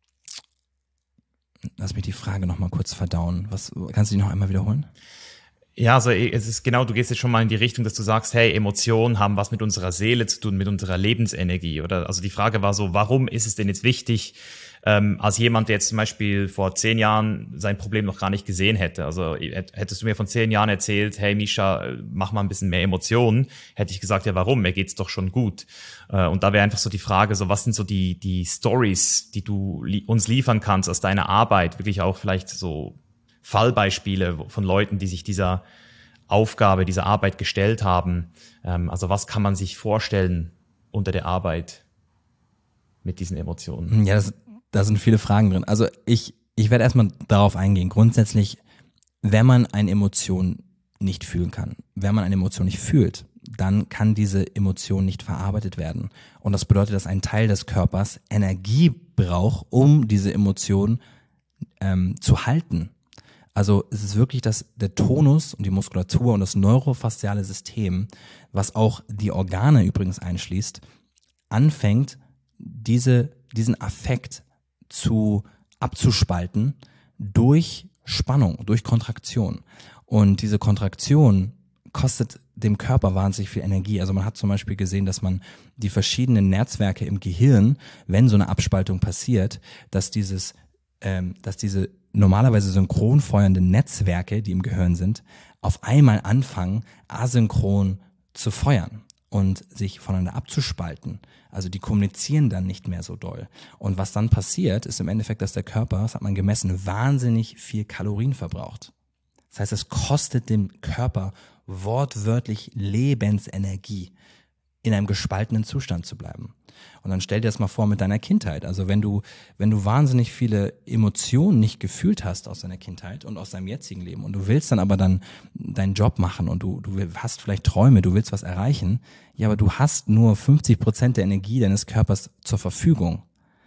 lass mich die Frage noch mal kurz verdauen. Was, kannst du die noch einmal wiederholen?
Ja, also es ist genau, du gehst jetzt schon mal in die Richtung, dass du sagst, hey, Emotionen haben was mit unserer Seele zu tun, mit unserer Lebensenergie, oder? Also die Frage war so, warum ist es denn jetzt wichtig, ähm, als jemand, der jetzt zum Beispiel vor zehn Jahren sein Problem noch gar nicht gesehen hätte, also hättest du mir von zehn Jahren erzählt, hey Misha, mach mal ein bisschen mehr Emotionen, hätte ich gesagt, ja warum, mir geht's doch schon gut. Äh, und da wäre einfach so die Frage, so was sind so die die Stories, die du li- uns liefern kannst aus deiner Arbeit, wirklich auch vielleicht so Fallbeispiele von Leuten, die sich dieser Aufgabe, dieser Arbeit gestellt haben. Also was kann man sich vorstellen unter der Arbeit mit diesen Emotionen?
Ja, das, da sind viele Fragen drin. Also ich, ich werde erstmal darauf eingehen. Grundsätzlich, wenn man eine Emotion nicht fühlen kann, wenn man eine Emotion nicht fühlt, dann kann diese Emotion nicht verarbeitet werden. Und das bedeutet, dass ein Teil des Körpers Energie braucht, um diese Emotion ähm, zu halten. Also es ist wirklich das, der Tonus und die Muskulatur und das neurofasziale System, was auch die Organe übrigens einschließt, anfängt, diese, diesen Affekt zu abzuspalten durch Spannung, durch Kontraktion. Und diese Kontraktion kostet dem Körper wahnsinnig viel Energie. Also man hat zum Beispiel gesehen, dass man die verschiedenen Netzwerke im Gehirn, wenn so eine Abspaltung passiert, dass dieses, ähm, dass diese normalerweise synchron feuernde Netzwerke, die im Gehirn sind, auf einmal anfangen, asynchron zu feuern und sich voneinander abzuspalten. Also die kommunizieren dann nicht mehr so doll. Und was dann passiert, ist im Endeffekt, dass der Körper, das hat man gemessen, wahnsinnig viel Kalorien verbraucht. Das heißt, es kostet dem Körper wortwörtlich Lebensenergie, in einem gespaltenen Zustand zu bleiben. Und dann stell dir das mal vor mit deiner Kindheit. Also wenn du, wenn du wahnsinnig viele Emotionen nicht gefühlt hast aus deiner Kindheit und aus deinem jetzigen Leben und du willst dann aber dann deinen Job machen und du, du hast vielleicht Träume, du willst was erreichen, ja, aber du hast nur fünfzig Prozent der Energie deines Körpers zur Verfügung,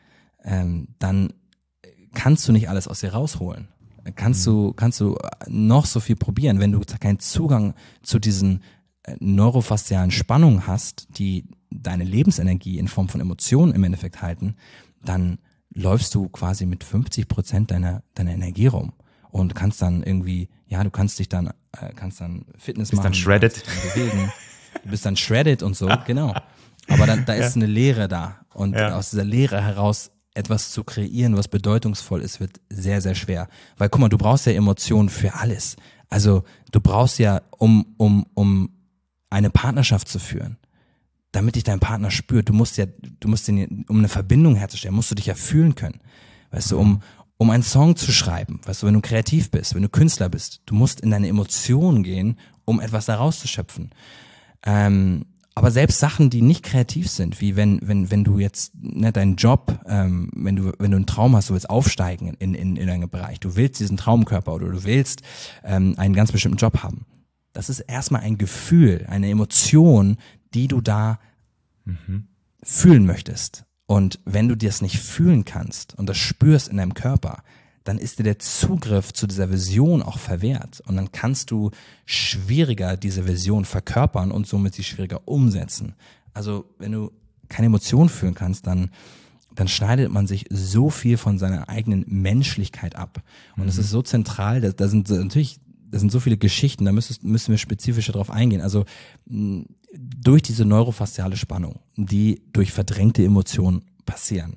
ähm, dann kannst du nicht alles aus dir rausholen. Kannst mhm. du, kannst du noch so viel probieren, wenn du keinen Zugang zu diesen neurofaszialen Spannungen hast, die deine Lebensenergie in Form von Emotionen im Endeffekt halten, dann läufst du quasi mit fünfzig Prozent deiner deiner Energie rum und kannst dann irgendwie, ja, du kannst dich dann, äh, kannst dann Fitness
bist
machen,
dann shredded,
du kannst dich dann bewegen, du bist dann shredded und so, genau. Aber dann da ist ja. eine Leere da und ja. aus dieser Leere heraus etwas zu kreieren, was bedeutungsvoll ist, wird sehr, sehr schwer. Weil guck mal, du brauchst ja Emotionen für alles. Also du brauchst ja, um um um eine Partnerschaft zu führen, damit dich dein Partner spürt, du musst ja, du musst den, um eine Verbindung herzustellen, musst du dich ja fühlen können. Weißt du, um, um einen Song zu schreiben, weißt du, wenn du kreativ bist, wenn du Künstler bist, du musst in deine Emotionen gehen, um etwas da rauszuschöpfen. Ähm, aber selbst Sachen, die nicht kreativ sind, wie wenn, wenn, wenn du jetzt, ne, deinen Job, ähm, wenn du, wenn du einen Traum hast, du willst aufsteigen in, in, in einem Bereich, du willst diesen Traumkörper oder du willst, ähm, einen ganz bestimmten Job haben. Das ist erstmal ein Gefühl, eine Emotion, die du da
mhm.
fühlen möchtest. Und wenn du das nicht fühlen kannst und das spürst in deinem Körper, dann ist dir der Zugriff zu dieser Vision auch verwehrt. Und dann kannst du schwieriger diese Vision verkörpern und somit sie schwieriger umsetzen. Also wenn du keine Emotionen fühlen kannst, dann, dann schneidet man sich so viel von seiner eigenen Menschlichkeit ab. Und es mhm. ist so zentral, da, da sind natürlich, da sind so viele Geschichten, da müssen, müssen wir spezifischer drauf eingehen. Also mh, durch diese neurofasziale Spannung, die durch verdrängte Emotionen passieren,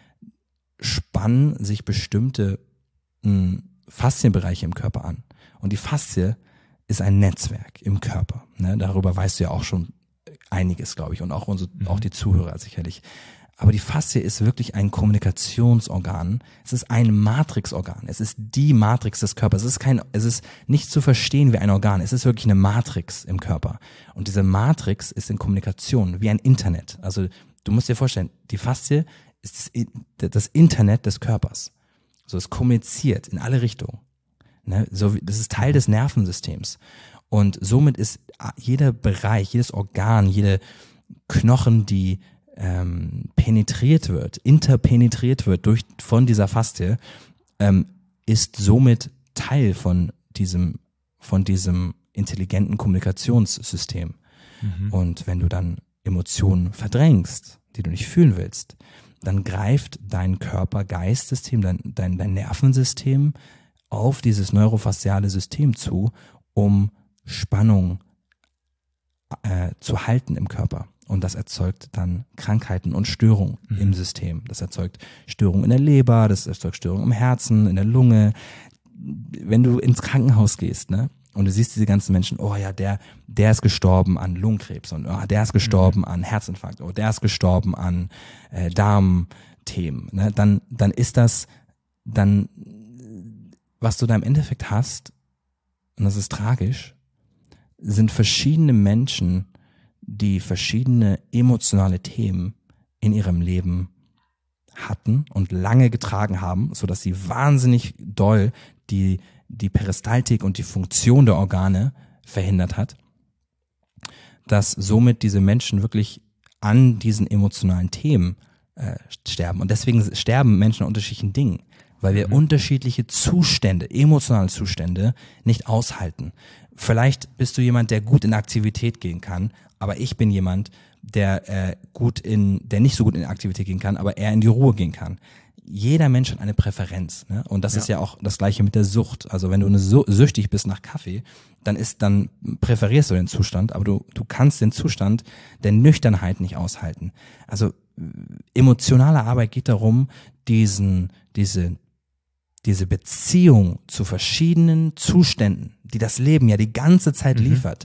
spannen sich bestimmte mh, Faszienbereiche im Körper an. Und die Faszie ist ein Netzwerk im Körper. Ne? Darüber weißt du ja auch schon einiges, glaube ich, und auch unsere, mhm. auch die Zuhörer sicherlich. Aber die Faszie ist wirklich ein Kommunikationsorgan. Es ist ein Matrixorgan. Es ist die Matrix des Körpers. Es ist kein, es ist nicht zu verstehen wie ein Organ. Es ist wirklich eine Matrix im Körper. Und diese Matrix ist in Kommunikation, wie ein Internet. Also du musst dir vorstellen, die Faszie ist das, das Internet des Körpers. So, es kommuniziert in alle Richtungen. Ne? So, das ist Teil des Nervensystems. Und somit ist jeder Bereich, jedes Organ, jede Knochen, die ähm, penetriert wird, interpenetriert wird durch von dieser Faszie, ähm, ist somit Teil von diesem von diesem intelligenten Kommunikationssystem. Mhm. Und wenn du dann Emotionen verdrängst, die du nicht fühlen willst, dann greift dein Körper-Geist-System, dein, dein, dein Nervensystem auf dieses neurofasziale System zu, um Spannung äh, zu halten im Körper. Und das erzeugt dann Krankheiten und Störungen mhm. im System. Das erzeugt Störungen in der Leber, das erzeugt Störungen im Herzen, in der Lunge. Wenn du ins Krankenhaus gehst, ne, und du siehst diese ganzen Menschen, oh ja, der, der ist gestorben an Lungenkrebs und oh, der ist gestorben mhm. an Herzinfarkt, oh, der ist gestorben an äh, Darmthemen, ne, dann, dann ist das, dann, was du da im Endeffekt hast, und das ist tragisch, sind verschiedene Menschen, die verschiedene emotionale Themen in ihrem Leben hatten und lange getragen haben, so dass sie wahnsinnig doll die die Peristaltik und die Funktion der Organe verhindert hat, dass somit diese Menschen wirklich an diesen emotionalen Themen äh, sterben. Und deswegen sterben Menschen an unterschiedlichen Dingen, weil wir mhm. unterschiedliche Zustände, emotionale Zustände nicht aushalten. Vielleicht bist du jemand, der gut in Aktivität gehen kann, aber ich bin jemand, der äh, gut in, der nicht so gut in Aktivität gehen kann, aber eher in die Ruhe gehen kann. Jeder Mensch hat eine Präferenz, ne? Und das ja. ist ja auch das Gleiche mit der Sucht. Also wenn du eine Su- süchtig bist nach Kaffee, dann ist, dann präferierst du den Zustand, aber du du kannst den Zustand der Nüchternheit nicht aushalten. Also emotionale Arbeit geht darum, diesen diese diese Beziehung zu verschiedenen Zuständen, die das Leben ja die ganze Zeit mhm. liefert,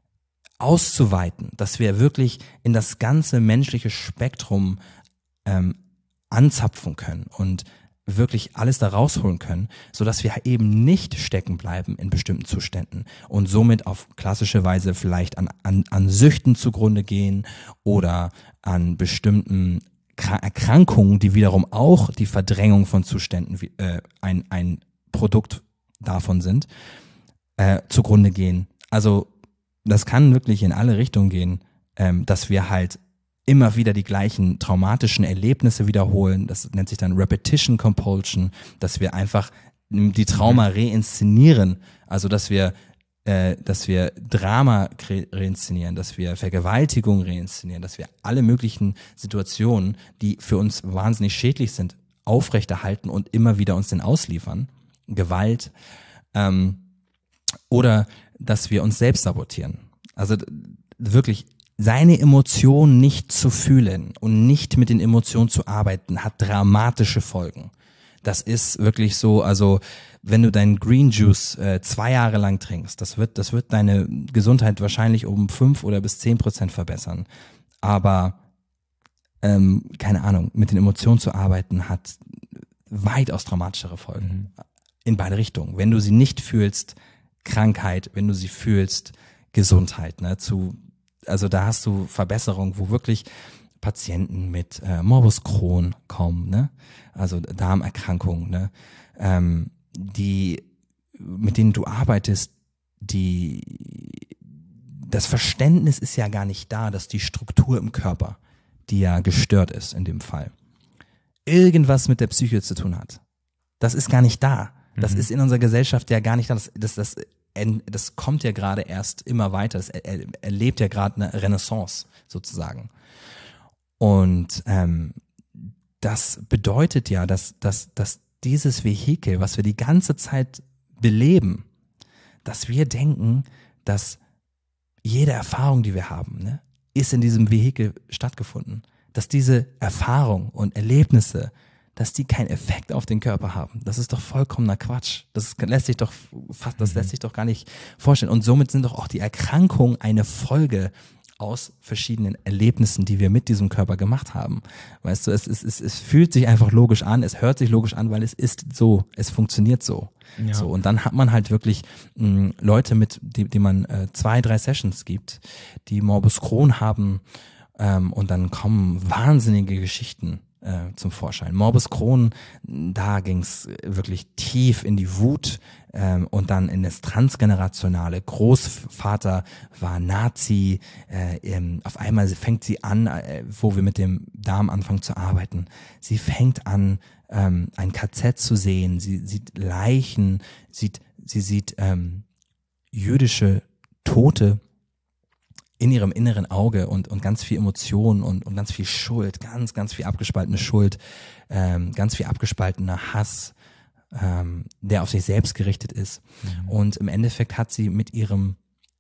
auszuweiten, dass wir wirklich in das ganze menschliche Spektrum ähm, anzapfen können und wirklich alles da rausholen können, so dass wir eben nicht stecken bleiben in bestimmten Zuständen und somit auf klassische Weise vielleicht an, an, an Süchten zugrunde gehen oder an bestimmten Erkrankungen, die wiederum auch die Verdrängung von Zuständen äh, ein, ein Produkt davon sind, äh, zugrunde gehen. Also das kann wirklich in alle Richtungen gehen, ähm, dass wir halt immer wieder die gleichen traumatischen Erlebnisse wiederholen. Das nennt sich dann Repetition Compulsion, dass wir einfach die Trauma reinszenieren. Also dass wir, äh, dass wir Drama reinszenieren, dass wir Vergewaltigung reinszenieren, dass wir alle möglichen Situationen, die für uns wahnsinnig schädlich sind, aufrechterhalten und immer wieder uns den ausliefern. Gewalt, ähm, oder dass wir uns selbst sabotieren. Also wirklich seine Emotionen nicht zu fühlen und nicht mit den Emotionen zu arbeiten, hat dramatische Folgen. Das ist wirklich so, also wenn du deinen Green Juice äh, zwei Jahre lang trinkst, das wird, das wird deine Gesundheit wahrscheinlich um fünf oder bis zehn Prozent verbessern. Aber ähm, keine Ahnung, mit den Emotionen zu arbeiten hat weitaus dramatischere Folgen. Mhm. In beide Richtungen. Wenn du sie nicht fühlst, Krankheit, wenn du sie fühlst, Gesundheit, ne, zu Also da hast du Verbesserung, wo wirklich Patienten mit äh, Morbus Crohn kommen, ne? Also Darmerkrankungen, ne? Ähm, die, mit denen du arbeitest, die, das Verständnis ist ja gar nicht da, dass die Struktur im Körper die ja gestört ist in dem Fall, irgendwas mit der Psyche zu tun hat. Das ist gar nicht da. Das mhm. ist in unserer Gesellschaft ja gar nicht da. Das, das, das, das kommt ja gerade erst immer weiter. Es er, erlebt ja gerade eine Renaissance sozusagen. Und ähm, das bedeutet ja, dass, dass, dass dieses Vehikel, was wir die ganze Zeit beleben, dass wir denken, dass jede Erfahrung, die wir haben, ne, ist in diesem Vehikel stattgefunden. Dass diese Erfahrung und Erlebnisse, dass die keinen Effekt auf den Körper haben. Das ist doch vollkommener Quatsch. Das lässt sich doch fast, das lässt sich doch gar nicht vorstellen. Und somit sind doch auch die Erkrankungen eine Folge aus verschiedenen Erlebnissen, die wir mit diesem Körper gemacht haben. Weißt du, es, es, es, es fühlt sich einfach logisch an, es hört sich logisch an, weil es ist so, es funktioniert so. Ja. So, und dann hat man halt wirklich mh, Leute mit, die, die man äh, zwei, drei Sessions gibt, die Morbus Crohn haben, ähm, und dann kommen wahnsinnige Geschichten äh, zum Vorschein. Morbus Crohn, da ging's wirklich tief in die Wut, ähm, und dann in das Transgenerationale. Großvater war Nazi, äh, ähm, auf einmal fängt sie an, äh, wo wir mit dem Darm anfangen zu arbeiten. Sie fängt an, ähm, ein K Z zu sehen, sie sieht Leichen, sieht, sie sieht ähm, jüdische Tote in ihrem inneren Auge und und ganz viel Emotion und und ganz viel Schuld, ganz ganz viel abgespaltene Schuld, ähm, ganz viel abgespaltener Hass, ähm, der auf sich selbst gerichtet ist. Mhm. Und im Endeffekt hat sie mit ihrem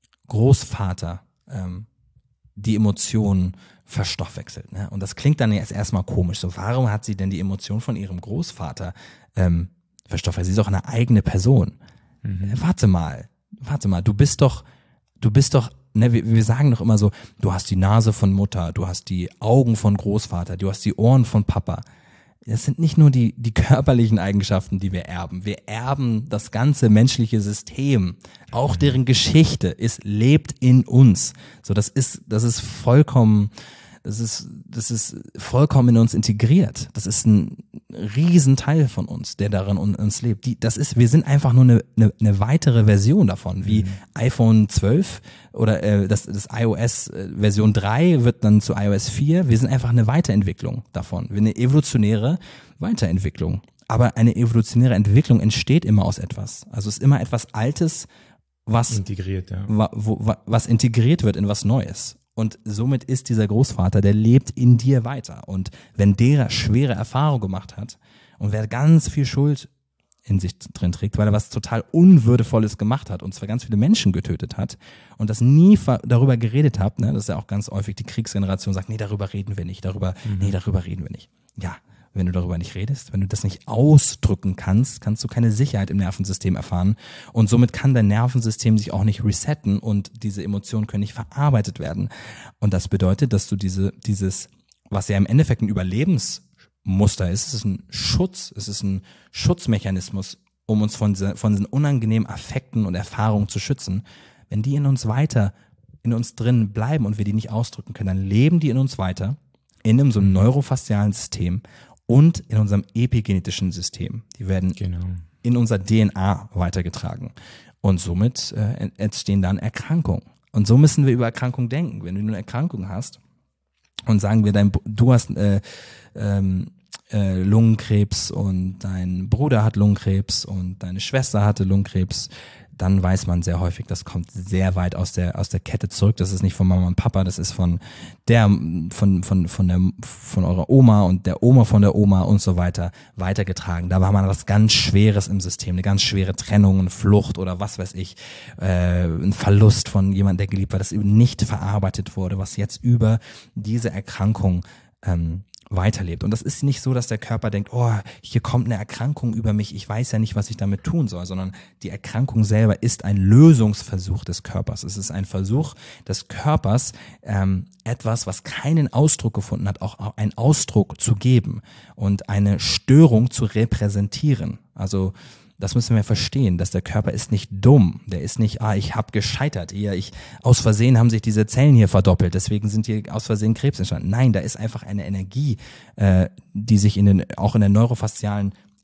Großvater ähm, die Emotionen verstoffwechselt. Ne? Und das klingt dann jetzt erstmal komisch. So, warum hat sie denn die Emotion von ihrem Großvater ähm, verstoffwechselt? Sie ist doch eine eigene Person. Mhm. Äh, warte mal, warte mal, du bist doch, du bist doch Ne, wir, wir sagen doch immer so, du hast die Nase von Mutter, du hast die Augen von Großvater, du hast die Ohren von Papa. Das sind nicht nur die, die körperlichen Eigenschaften, die wir erben. Wir erben das ganze menschliche System. Auch deren Geschichte ist, lebt in uns. So, das ist, das ist vollkommen, das ist, das ist vollkommen in uns integriert. Das ist ein Riesenteil von uns, der darin in uns lebt. Die, das ist, wir sind einfach nur eine, eine, eine weitere Version davon, wie mhm. iPhone zwölf oder äh, das, das iOS äh, Version drei wird dann zu iOS vier. Wir sind einfach eine Weiterentwicklung davon. Wir eine evolutionäre Weiterentwicklung. Aber eine evolutionäre Entwicklung entsteht immer aus etwas. Also es ist immer etwas Altes, was
integriert, ja.
wa, wo, was integriert wird in was Neues. Und somit ist dieser Großvater, der lebt in dir weiter. Und wenn der schwere Erfahrung gemacht hat und wer ganz viel Schuld in sich drin trägt, weil er was total Unwürdevolles gemacht hat und zwar ganz viele Menschen getötet hat und das nie darüber geredet hat, ne, das ist ja auch ganz häufig die Kriegsgeneration sagt, nee, darüber reden wir nicht, darüber, mhm. nee, darüber reden wir nicht. Ja, wenn du darüber nicht redest, wenn du das nicht ausdrücken kannst, kannst du keine Sicherheit im Nervensystem erfahren und somit kann dein Nervensystem sich auch nicht resetten und diese Emotionen können nicht verarbeitet werden. Und das bedeutet, dass du diese, dieses, was ja im Endeffekt ein Überlebensmuster ist, es ist ein Schutz, es ist ein Schutzmechanismus, um uns von, von diesen unangenehmen Affekten und Erfahrungen zu schützen. Wenn die in uns weiter, in uns drin bleiben und wir die nicht ausdrücken können, dann leben die in uns weiter, in einem so einem neurofaszialen System und in unserem epigenetischen System. Die werden genau. in unser D N A weitergetragen. Und somit äh, entstehen dann Erkrankungen. Und so müssen wir über Erkrankungen denken. Wenn du eine Erkrankung hast und sagen wir, dein, du hast äh, ähm, äh, Lungenkrebs und dein Bruder hat Lungenkrebs und deine Schwester hatte Lungenkrebs, dann weiß man sehr häufig, das kommt sehr weit aus der aus der Kette zurück. Das ist nicht von Mama und Papa, das ist von der von von von der von eurer Oma und der Oma von der Oma und so weiter weitergetragen. Da war man was ganz Schweres im System, eine ganz schwere Trennung, eine Flucht oder was weiß ich, äh, ein Verlust von jemandem, der geliebt war, das eben nicht verarbeitet wurde, was jetzt über diese Erkrankung ähm, weiterlebt. Und das ist nicht so, dass der Körper denkt, oh, hier kommt eine Erkrankung über mich, ich weiß ja nicht, was ich damit tun soll, sondern die Erkrankung selber ist ein Lösungsversuch des Körpers. Es ist ein Versuch des Körpers, ähm, etwas, was keinen Ausdruck gefunden hat, auch einen Ausdruck zu geben und eine Störung zu repräsentieren. Also das müssen wir verstehen, dass der Körper ist nicht dumm. Der ist nicht, ah, ich habe gescheitert. Eher ich, aus Versehen haben sich diese Zellen hier verdoppelt, deswegen sind hier aus Versehen Krebs entstanden. Nein, da ist einfach eine Energie, äh, die sich in den, auch in der neurofaszialen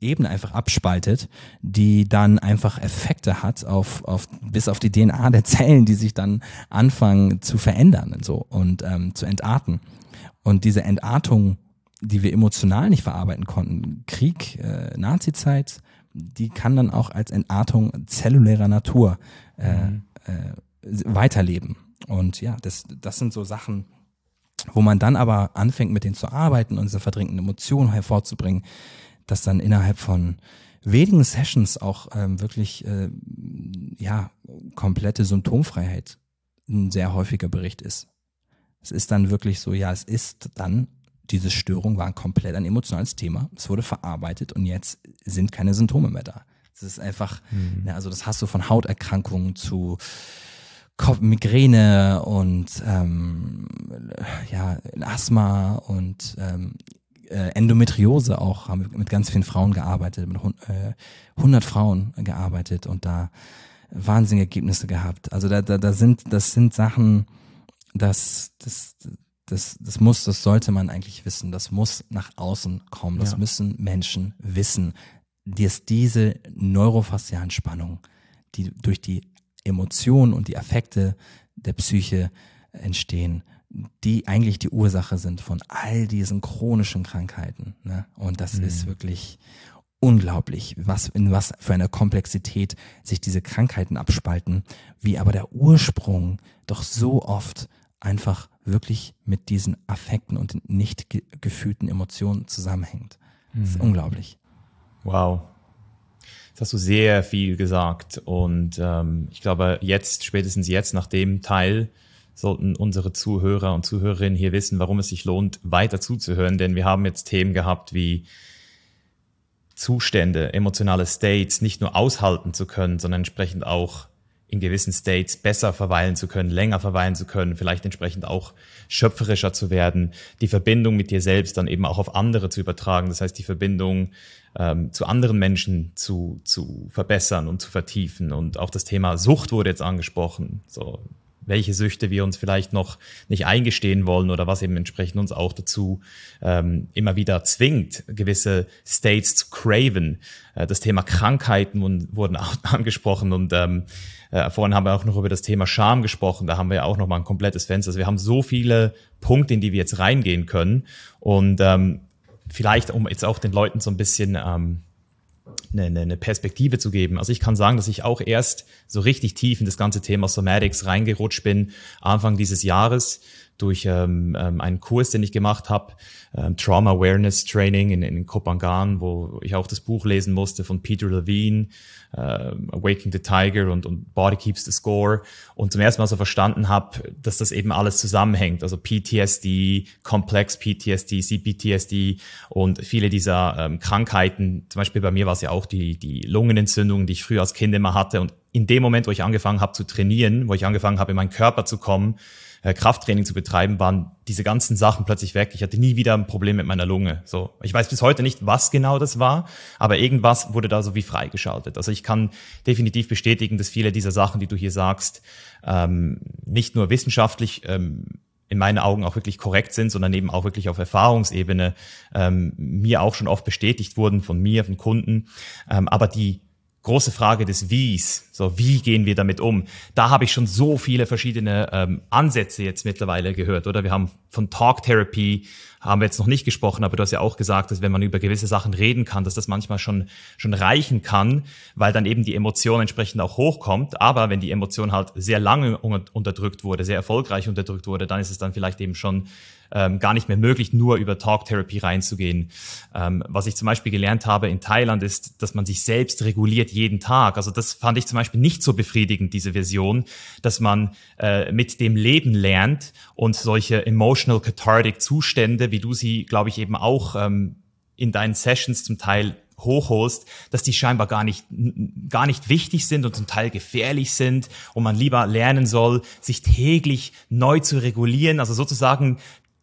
Ebene einfach abspaltet, die dann einfach Effekte hat auf, auf bis auf die D N A der Zellen, die sich dann anfangen zu verändern und so und ähm, zu entarten. Und diese Entartung, die wir emotional nicht verarbeiten konnten, Krieg, äh, Nazizeit, die kann dann auch als Entartung zellulärer Natur äh, mhm. äh, weiterleben. Und ja, das, das sind so Sachen, wo man dann aber anfängt, mit denen zu arbeiten und diese verdrängten Emotionen hervorzubringen, dass dann innerhalb von wenigen Sessions auch ähm, wirklich äh, ja komplette Symptomfreiheit ein sehr häufiger Bericht ist. Es ist dann wirklich so, ja, es ist dann, diese Störung war komplett ein emotionales Thema, es wurde verarbeitet und jetzt sind keine Symptome mehr da. Es ist einfach, mhm. ja, also das hast du von Hauterkrankungen zu Kopf, Migräne und ähm, ja, Asthma und ähm, Endometriose auch, haben wir mit ganz vielen Frauen gearbeitet, mit hundert Frauen gearbeitet und da wahnsinnige Ergebnisse gehabt. Also da, da, da sind, das sind Sachen, das, das, das, das muss, das sollte man eigentlich wissen. Das muss nach außen kommen. Das ja. müssen Menschen wissen, dass diese neurofaszialen Spannungen, die durch die Emotionen und die Affekte der Psyche entstehen, die eigentlich die Ursache sind von all diesen chronischen Krankheiten. Ne? Und das mhm. ist wirklich unglaublich, was in was für einer Komplexität sich diese Krankheiten abspalten, wie aber der Ursprung doch so oft einfach wirklich mit diesen Affekten und nicht ge- gefühlten Emotionen zusammenhängt. Das ist mhm. unglaublich.
Wow. Das hast du sehr viel gesagt und ähm, ich glaube jetzt, spätestens jetzt nach dem Teil, sollten unsere Zuhörer und Zuhörerinnen hier wissen, warum es sich lohnt, weiter zuzuhören, denn wir haben jetzt Themen gehabt wie Zustände, emotionale States nicht nur aushalten zu können, sondern entsprechend auch in gewissen States besser verweilen zu können, länger verweilen zu können, vielleicht entsprechend auch schöpferischer zu werden, die Verbindung mit dir selbst dann eben auch auf andere zu übertragen, das heißt die Verbindung ähm, zu anderen Menschen zu, zu verbessern und zu vertiefen und auch das Thema Sucht wurde jetzt angesprochen, so welche Süchte wir uns vielleicht noch nicht eingestehen wollen oder was eben entsprechend uns auch dazu ähm, immer wieder zwingt, gewisse States zu craven. Äh, das Thema Krankheiten wurden auch angesprochen und ähm, äh, vorhin haben wir auch noch über das Thema Scham gesprochen, da haben wir ja auch noch mal ein komplettes Fenster. Also wir haben so viele Punkte, in die wir jetzt reingehen können und ähm, vielleicht, um jetzt auch den Leuten so ein bisschen ähm, Eine, eine Perspektive zu geben. Also ich kann sagen, dass ich auch erst so richtig tief in das ganze Thema Somatics reingerutscht bin, Anfang dieses Jahres durch ähm, einen Kurs, den ich gemacht habe, ähm, Trauma Awareness Training in, in Kopangan, wo ich auch das Buch lesen musste von Peter Levine, äh, Awaking the Tiger und, und Body Keeps the Score und zum ersten Mal so verstanden habe, dass das eben alles zusammenhängt, also P T S D, Complex P T S D, C P T S D und viele dieser ähm, Krankheiten, zum Beispiel bei mir war es ja auch die, die Lungenentzündung, die ich früher als Kind immer hatte und in dem Moment, wo ich angefangen habe zu trainieren, wo ich angefangen habe, in meinen Körper zu kommen, Krafttraining zu betreiben, waren diese ganzen Sachen plötzlich weg. Ich hatte nie wieder ein Problem mit meiner Lunge. So, ich weiß bis heute nicht, was genau das war, aber irgendwas wurde da so wie freigeschaltet. Also ich kann definitiv bestätigen, dass viele dieser Sachen, die du hier sagst, ähm, nicht nur wissenschaftlich ähm, in meinen Augen auch wirklich korrekt sind, sondern eben auch wirklich auf Erfahrungsebene ähm, mir auch schon oft bestätigt wurden von mir, von Kunden. Ähm, aber die große Frage des Wies, so wie gehen wir damit um? Da habe ich schon so viele verschiedene ähm, Ansätze jetzt mittlerweile gehört, oder? Wir haben von Talk Therapy, haben wir jetzt noch nicht gesprochen, aber du hast ja auch gesagt, dass wenn man über gewisse Sachen reden kann, dass das manchmal schon schon reichen kann, weil dann eben die Emotion entsprechend auch hochkommt. Aber wenn die Emotion halt sehr lange unterdrückt wurde, sehr erfolgreich unterdrückt wurde, dann ist es dann vielleicht eben schon ähm, gar nicht mehr möglich, nur über Talk Therapy reinzugehen. Ähm, was ich zum Beispiel gelernt habe in Thailand ist, dass man sich selbst reguliert jeden Tag. Also das fand ich zum Beispiel nicht so befriedigend, diese Version, dass man äh, mit dem Leben lernt und solche emotional cathartic Zustände, wie du sie, glaube ich, eben auch ähm, in deinen Sessions zum Teil hochholst, dass die scheinbar gar nicht gar nicht wichtig sind und zum Teil gefährlich sind und man lieber lernen soll, sich täglich neu zu regulieren, also sozusagen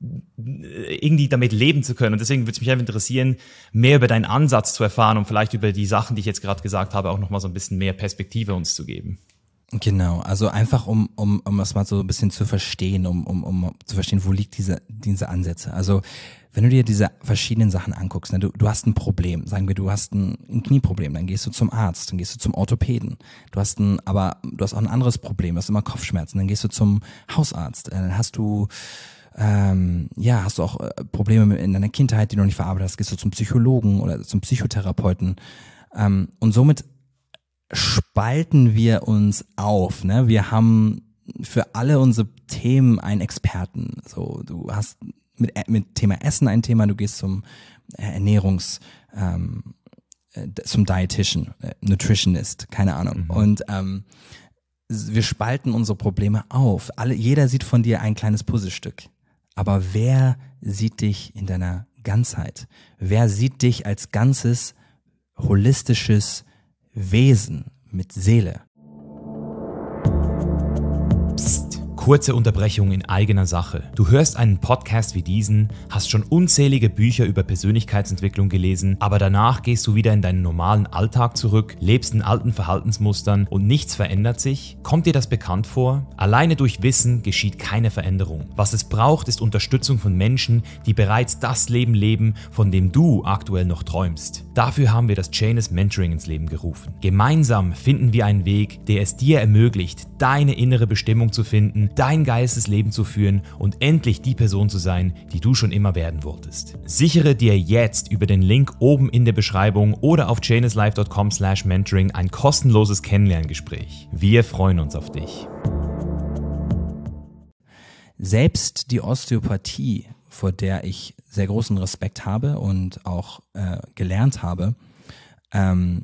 irgendwie damit leben zu können. Und deswegen würde es mich einfach interessieren, mehr über deinen Ansatz zu erfahren und vielleicht über die Sachen, die ich jetzt gerade gesagt habe, auch nochmal so ein bisschen mehr Perspektive uns zu geben.
Genau, also einfach um um um das mal so ein bisschen zu verstehen, um um um zu verstehen, wo liegt diese diese Ansätze. Also wenn du dir diese verschiedenen Sachen anguckst, ne, du du hast ein Problem, sagen wir, du hast ein, ein Knieproblem, dann gehst du zum Arzt, dann gehst du zum Orthopäden. Du hast ein, aber du hast auch ein anderes Problem, du hast immer Kopfschmerzen, dann gehst du zum Hausarzt. Dann hast du ähm, ja, hast du auch äh, Probleme in deiner Kindheit, die du noch nicht verarbeitet hast, gehst du zum Psychologen oder zum Psychotherapeuten. Ähm, und somit spalten wir uns auf, ne? Wir haben für alle unsere Themen einen Experten. So, du hast mit mit Thema Essen ein Thema, du gehst zum Ernährungs ähm, zum Dietitian, äh, Nutritionist, keine Ahnung. Mhm. Und ähm, wir spalten unsere Probleme auf. Alle, jeder sieht von dir ein kleines Puzzlestück. Aber wer sieht dich in deiner Ganzheit? Wer sieht dich als ganzes holistisches Wesen mit Seele?
Psst. Kurze Unterbrechung in eigener Sache. Du hörst einen Podcast wie diesen, hast schon unzählige Bücher über Persönlichkeitsentwicklung gelesen, aber danach gehst du wieder in deinen normalen Alltag zurück, lebst in alten Verhaltensmustern und nichts verändert sich? Kommt dir das bekannt vor? Alleine durch Wissen geschieht keine Veränderung. Was es braucht, ist Unterstützung von Menschen, die bereits das Leben leben, von dem du aktuell noch träumst. Dafür haben wir das Chainless Mentoring ins Leben gerufen. Gemeinsam finden wir einen Weg, der es dir ermöglicht, deine innere Bestimmung zu finden, dein geiles Leben zu führen und endlich die Person zu sein, die du schon immer werden wolltest. Sichere dir jetzt über den Link oben in der Beschreibung oder auf chainless life dot com slash mentoring ein kostenloses Kennenlerngespräch. Wir freuen uns auf dich.
Selbst die Osteopathie, vor der ich sehr großen Respekt habe und auch äh, gelernt habe, ähm,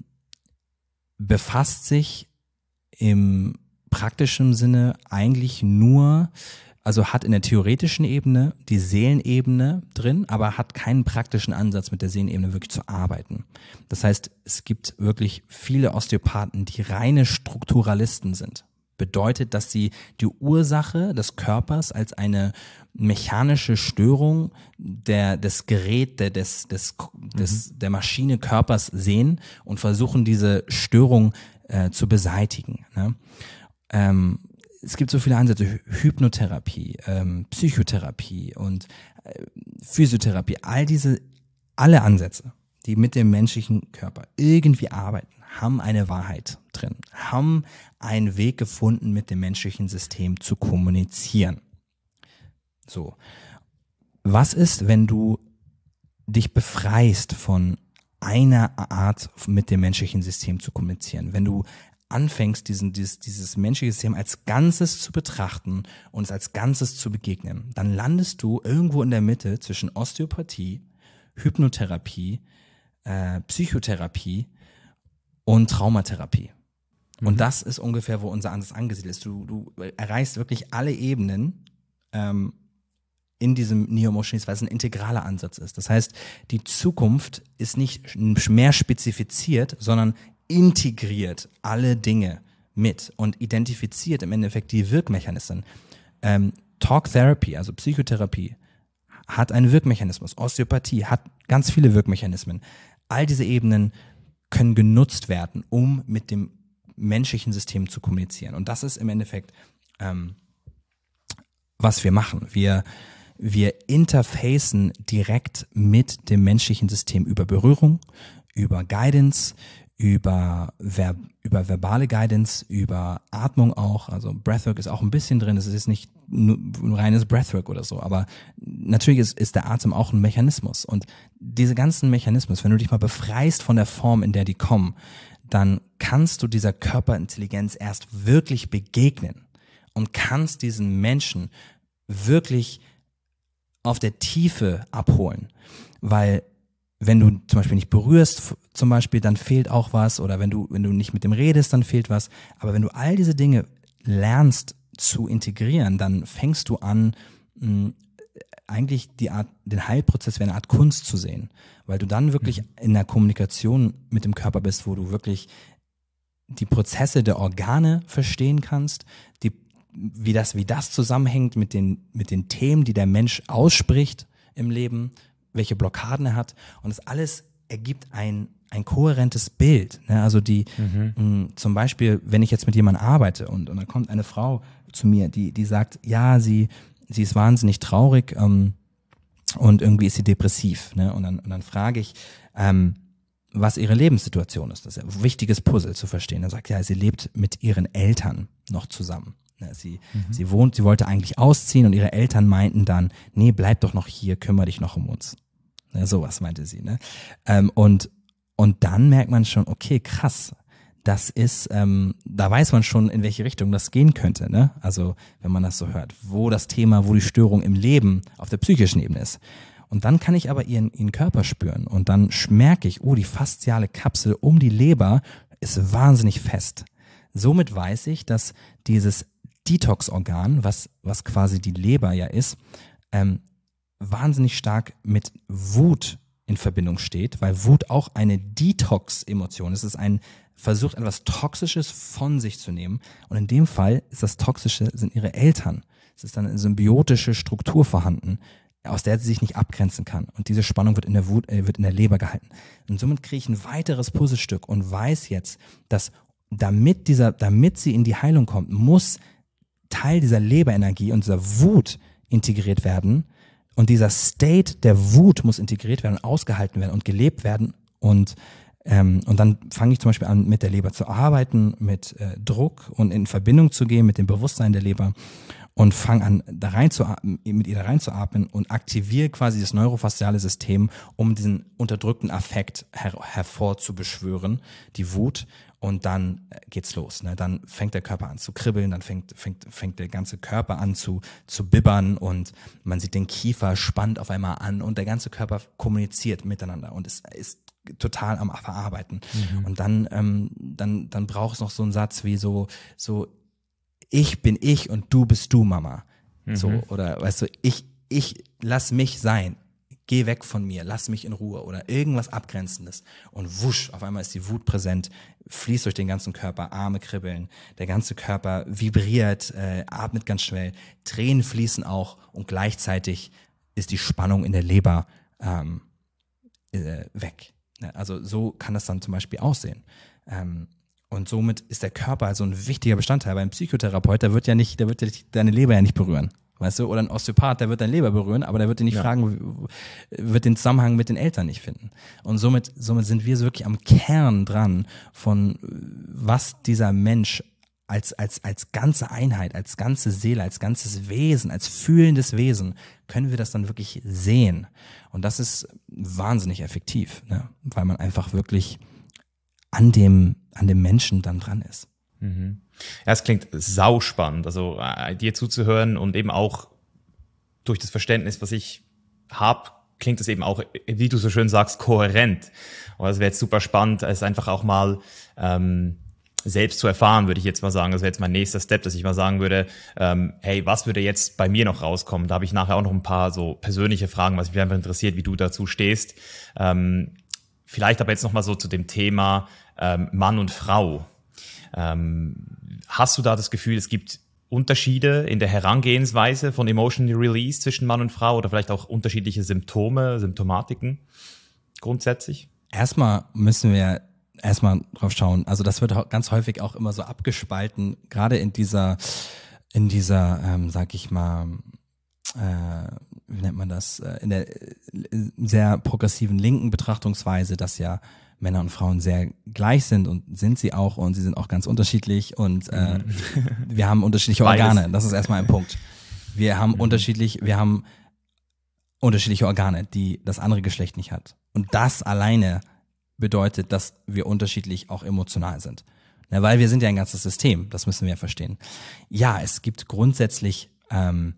befasst sich im praktischen Sinne eigentlich nur, also hat in der theoretischen Ebene die Seelenebene drin, aber hat keinen praktischen Ansatz, mit der Seelenebene wirklich zu arbeiten. Das heißt, es gibt wirklich viele Osteopathen, die reine Strukturalisten sind. Bedeutet, dass sie die Ursache des Körpers als eine mechanische Störung der, des Gerät, der, des, des, des, mhm. der Maschine Körpers sehen und versuchen, diese Störung äh, zu beseitigen, ne? Ähm, es gibt so viele Ansätze, Hypnotherapie, ähm, Psychotherapie und äh, Physiotherapie, all diese, alle Ansätze, die mit dem menschlichen Körper irgendwie arbeiten, haben eine Wahrheit drin, haben einen Weg gefunden, mit dem menschlichen System zu kommunizieren. So, was ist, wenn du dich befreist von einer Art, mit dem menschlichen System zu kommunizieren? Wenn du anfängst, diesen, dieses, dieses menschliche System als Ganzes zu betrachten und es als Ganzes zu begegnen, dann landest du irgendwo in der Mitte zwischen Osteopathie, Hypnotherapie, äh, Psychotherapie und Traumatherapie. Mhm. Und das ist ungefähr, wo unser Ansatz angesiedelt ist. Du, du erreichst wirklich alle Ebenen ähm, in diesem Neo-Emotionalismus, weil es ein integraler Ansatz ist. Das heißt, die Zukunft ist nicht mehr spezifiziert, sondern integriert alle Dinge mit und identifiziert im Endeffekt die Wirkmechanismen. Ähm, Talk Therapy, also Psychotherapie, hat einen Wirkmechanismus. Osteopathie hat ganz viele Wirkmechanismen. All diese Ebenen können genutzt werden, um mit dem menschlichen System zu kommunizieren. Und das ist im Endeffekt, ähm, was wir machen. Wir Wir interfacen direkt mit dem menschlichen System über Berührung, über Guidance, über, ver- über verbale Guidance, über Atmung auch. Also Breathwork ist auch ein bisschen drin. Es ist jetzt nicht nur reines Breathwork oder so, aber natürlich ist, ist der Atem auch ein Mechanismus. Und diese ganzen Mechanismen, wenn du dich mal befreist von der Form, in der die kommen, dann kannst du dieser Körperintelligenz erst wirklich begegnen und kannst diesen Menschen wirklich auf der Tiefe abholen, weil wenn du zum Beispiel nicht berührst, zum Beispiel, dann fehlt auch was, oder wenn du wenn du nicht mit dem redest, dann fehlt was. Aber wenn du all diese Dinge lernst zu integrieren, dann fängst du an, mh, eigentlich die Art, den Heilprozess wie eine Art Kunst zu sehen, weil du dann wirklich mhm. in der Kommunikation mit dem Körper bist, wo du wirklich die Prozesse der Organe verstehen kannst, die wie das, wie das zusammenhängt mit den, mit den Themen, die der Mensch ausspricht im Leben, welche Blockaden er hat. Und das alles ergibt ein, ein kohärentes Bild. Ne? Also die
Mhm.
mh, zum Beispiel, wenn ich jetzt mit jemandem arbeite und, und dann kommt eine Frau zu mir, die, die sagt, ja, sie, sie ist wahnsinnig traurig ähm, und irgendwie ist sie depressiv. Ne? Und dann, und dann frage ich, ähm, was ihre Lebenssituation ist. Das ist ein wichtiges Puzzle zu verstehen. Er sagt, ja, sie lebt mit ihren Eltern noch zusammen. Ne? Sie, mhm. sie wohnt, sie wollte eigentlich ausziehen und ihre Eltern meinten dann, nee, bleib doch noch hier, kümmere dich noch um uns. Ne? Sowas meinte sie. Ne? Ähm, und, und dann merkt man schon, okay, krass, das ist, ähm, da weiß man schon, in welche Richtung das gehen könnte. Ne? Also wenn man das so hört, wo das Thema, wo die Störung im Leben auf der psychischen Ebene ist. Und dann kann ich aber ihren, ihren Körper spüren und dann merke ich, oh, die fasziale Kapsel um die Leber ist wahnsinnig fest. Somit weiß ich, dass dieses Detox-Organ, was, was quasi die Leber ja ist, ähm, wahnsinnig stark mit Wut in Verbindung steht, weil Wut auch eine Detox-Emotion ist. Es ist ein Versuch, etwas Toxisches von sich zu nehmen. Und in dem Fall ist das Toxische, sind ihre Eltern. Es ist dann eine symbiotische Struktur vorhanden, aus der sie sich nicht abgrenzen kann. Und diese Spannung wird in der Wut, äh, wird in der Leber gehalten. Und somit kriege ich ein weiteres Puzzlestück und weiß jetzt, dass damit dieser, damit sie in die Heilung kommt, muss Teil dieser Leberenergie und dieser Wut integriert werden. Und dieser State der Wut muss integriert werden und ausgehalten werden und gelebt werden. Und ähm, und dann fange ich zum Beispiel an, mit der Leber zu arbeiten, mit äh, Druck und in Verbindung zu gehen mit dem Bewusstsein der Leber. Und fange an, da rein zu mit ihr da reinzuatmen und aktiviere quasi das neurofasziale System, um diesen unterdrückten Affekt her hervorzubeschwören, die Wut. Und dann geht's los. Ne? Dann fängt der Körper an zu kribbeln, dann fängt fängt fängt der ganze Körper an zu zu bibbern und man sieht den Kiefer spannt auf einmal an und der ganze Körper kommuniziert miteinander und es ist total am Verarbeiten. Mhm. Und dann ähm, dann dann braucht es noch so einen Satz wie so so ich bin ich und du bist du, Mama. Mhm. So, oder weißt du, ich, ich, lass mich sein. Geh weg von mir, lass mich in Ruhe oder irgendwas Abgrenzendes. Und wusch, auf einmal ist die Wut präsent, fließt durch den ganzen Körper, Arme kribbeln, der ganze Körper vibriert, äh, atmet ganz schnell, Tränen fließen auch und gleichzeitig ist die Spannung in der Leber ähm, äh, weg. Also so kann das dann zum Beispiel aussehen. Ähm, Und somit ist der Körper also ein wichtiger Bestandteil. Beim Psychotherapeut, der wird ja nicht, der wird ja deine Leber ja nicht berühren, weißt du? Oder ein Osteopath, der wird deine Leber berühren, aber der wird dir nicht ja. fragen, wird den Zusammenhang mit den Eltern nicht finden. Und somit, somit sind wir so wirklich am Kern dran von was dieser Mensch als als als ganze Einheit, als ganze Seele, als ganzes Wesen, als fühlendes Wesen können wir das dann wirklich sehen. Und das ist wahnsinnig effektiv, ne? Weil man einfach wirklich an dem, an dem Menschen dann dran ist.
Mhm. Ja, es klingt sauspannend, also äh, dir zuzuhören und eben auch durch das Verständnis, was ich habe, klingt es eben auch, wie du so schön sagst, kohärent. Und das wäre jetzt super spannend, es einfach auch mal ähm, selbst zu erfahren, würde ich jetzt mal sagen. Das wäre jetzt mein nächster Step, dass ich mal sagen würde, ähm, hey, was würde jetzt bei mir noch rauskommen? Da habe ich nachher auch noch ein paar so persönliche Fragen, was mich einfach interessiert, wie du dazu stehst. Ähm, vielleicht aber jetzt noch mal so zu dem Thema ähm, Mann und Frau. Ähm, hast du da das Gefühl, es gibt Unterschiede in der Herangehensweise von Emotional Release zwischen Mann und Frau oder vielleicht auch unterschiedliche Symptome, Symptomatiken grundsätzlich?
Erstmal müssen wir erstmal drauf schauen. Also das wird ganz häufig auch immer so abgespalten, gerade in dieser, in dieser, ähm, sag ich mal, äh, wie nennt man das, äh, in der äh, sehr progressiven linken Betrachtungsweise, dass ja Männer und Frauen sehr gleich sind und sind sie auch und sie sind auch ganz unterschiedlich und äh, wir haben unterschiedliche Organe. Beides. Das ist erstmal ein Punkt. Wir haben mhm. unterschiedlich, wir haben unterschiedliche Organe, die das andere Geschlecht nicht hat. Und das alleine bedeutet, dass wir unterschiedlich auch emotional sind. Ja, weil wir sind ja ein ganzes System, das müssen wir ja verstehen. Ja, es gibt grundsätzlich ähm,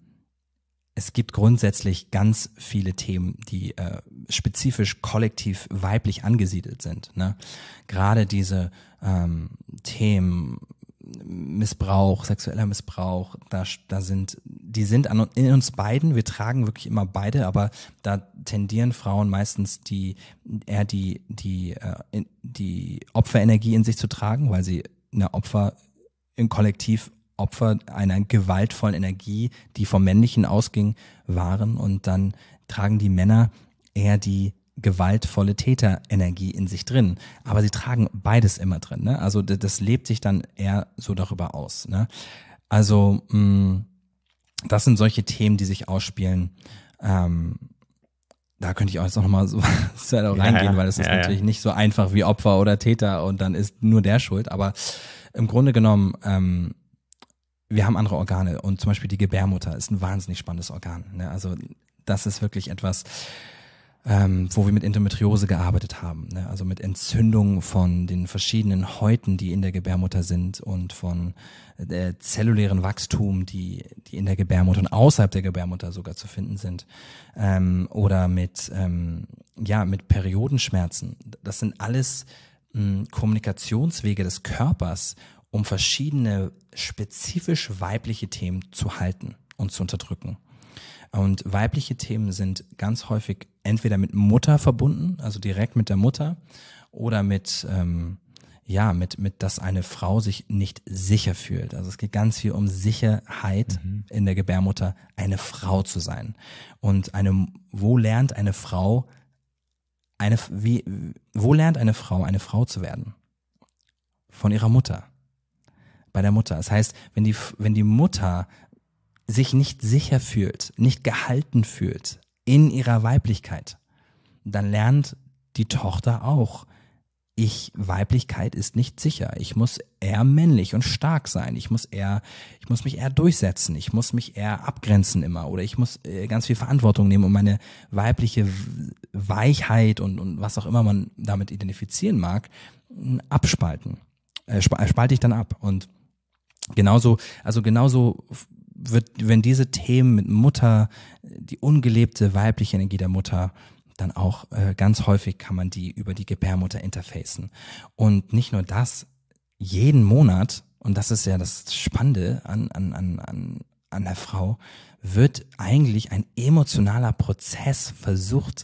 Es gibt grundsätzlich ganz viele Themen, die äh, spezifisch kollektiv weiblich angesiedelt sind. Ne? Gerade diese ähm, Themen Missbrauch, sexueller Missbrauch, da, da sind, die sind an, in uns beiden. Wir tragen wirklich immer beide, aber da tendieren Frauen meistens die eher die die äh, die Opferenergie in sich zu tragen, weil sie eine Opfer im Kollektiv Opfer einer gewaltvollen Energie, die vom Männlichen ausging, waren und dann tragen die Männer eher die gewaltvolle Täterenergie in sich drin. Aber sie tragen beides immer drin. Ne? Also das, das lebt sich dann eher so darüber aus. Ne? Also mh, das sind solche Themen, die sich ausspielen. Ähm, da könnte ich auch jetzt noch mal so, so reingehen, ja, ja, weil es ist ja, natürlich ja. nicht so einfach wie Opfer oder Täter und dann ist nur der schuld. Aber im Grunde genommen, ähm, wir haben andere Organe und zum Beispiel die Gebärmutter ist ein wahnsinnig spannendes Organ. Ne? Also das ist wirklich etwas, ähm, wo wir mit Endometriose gearbeitet haben. Ne? Also mit Entzündung von den verschiedenen Häuten, die in der Gebärmutter sind und von äh, zellulären Wachstum, die die in der Gebärmutter und außerhalb der Gebärmutter sogar zu finden sind. Ähm, oder mit ähm, ja mit Periodenschmerzen. Das sind alles mh, Kommunikationswege des Körpers, um verschiedene spezifisch weibliche Themen zu halten und zu unterdrücken. Und weibliche Themen sind ganz häufig entweder mit Mutter verbunden, also direkt mit der Mutter, oder mit, ähm, ja, mit, mit, dass eine Frau sich nicht sicher fühlt. Also es geht ganz viel um Sicherheit mhm. in der Gebärmutter, eine Frau zu sein. Und eine, wo lernt eine Frau, eine, wie, wo lernt eine Frau, eine Frau zu werden? Von ihrer Mutter. Bei der Mutter. Das heißt, wenn die, wenn die Mutter sich nicht sicher fühlt, nicht gehalten fühlt in ihrer Weiblichkeit, dann lernt die Tochter auch, ich, Weiblichkeit ist nicht sicher. Ich muss eher männlich und stark sein. Ich muss eher, ich muss mich eher durchsetzen. Ich muss mich eher abgrenzen immer. Oder ich muss ganz viel Verantwortung nehmen, um meine weibliche Weichheit und, und was auch immer man damit identifizieren mag, abspalten. Äh, spalte ich dann ab. Und genauso, also genauso wird, wenn diese Themen mit Mutter, die ungelebte weibliche Energie der Mutter, dann auch äh, ganz häufig kann man die über die Gebärmutter interfacen. Und nicht nur das, jeden Monat, und das ist ja das Spannende an, an, an, an, an der Frau, wird eigentlich ein emotionaler Prozess versucht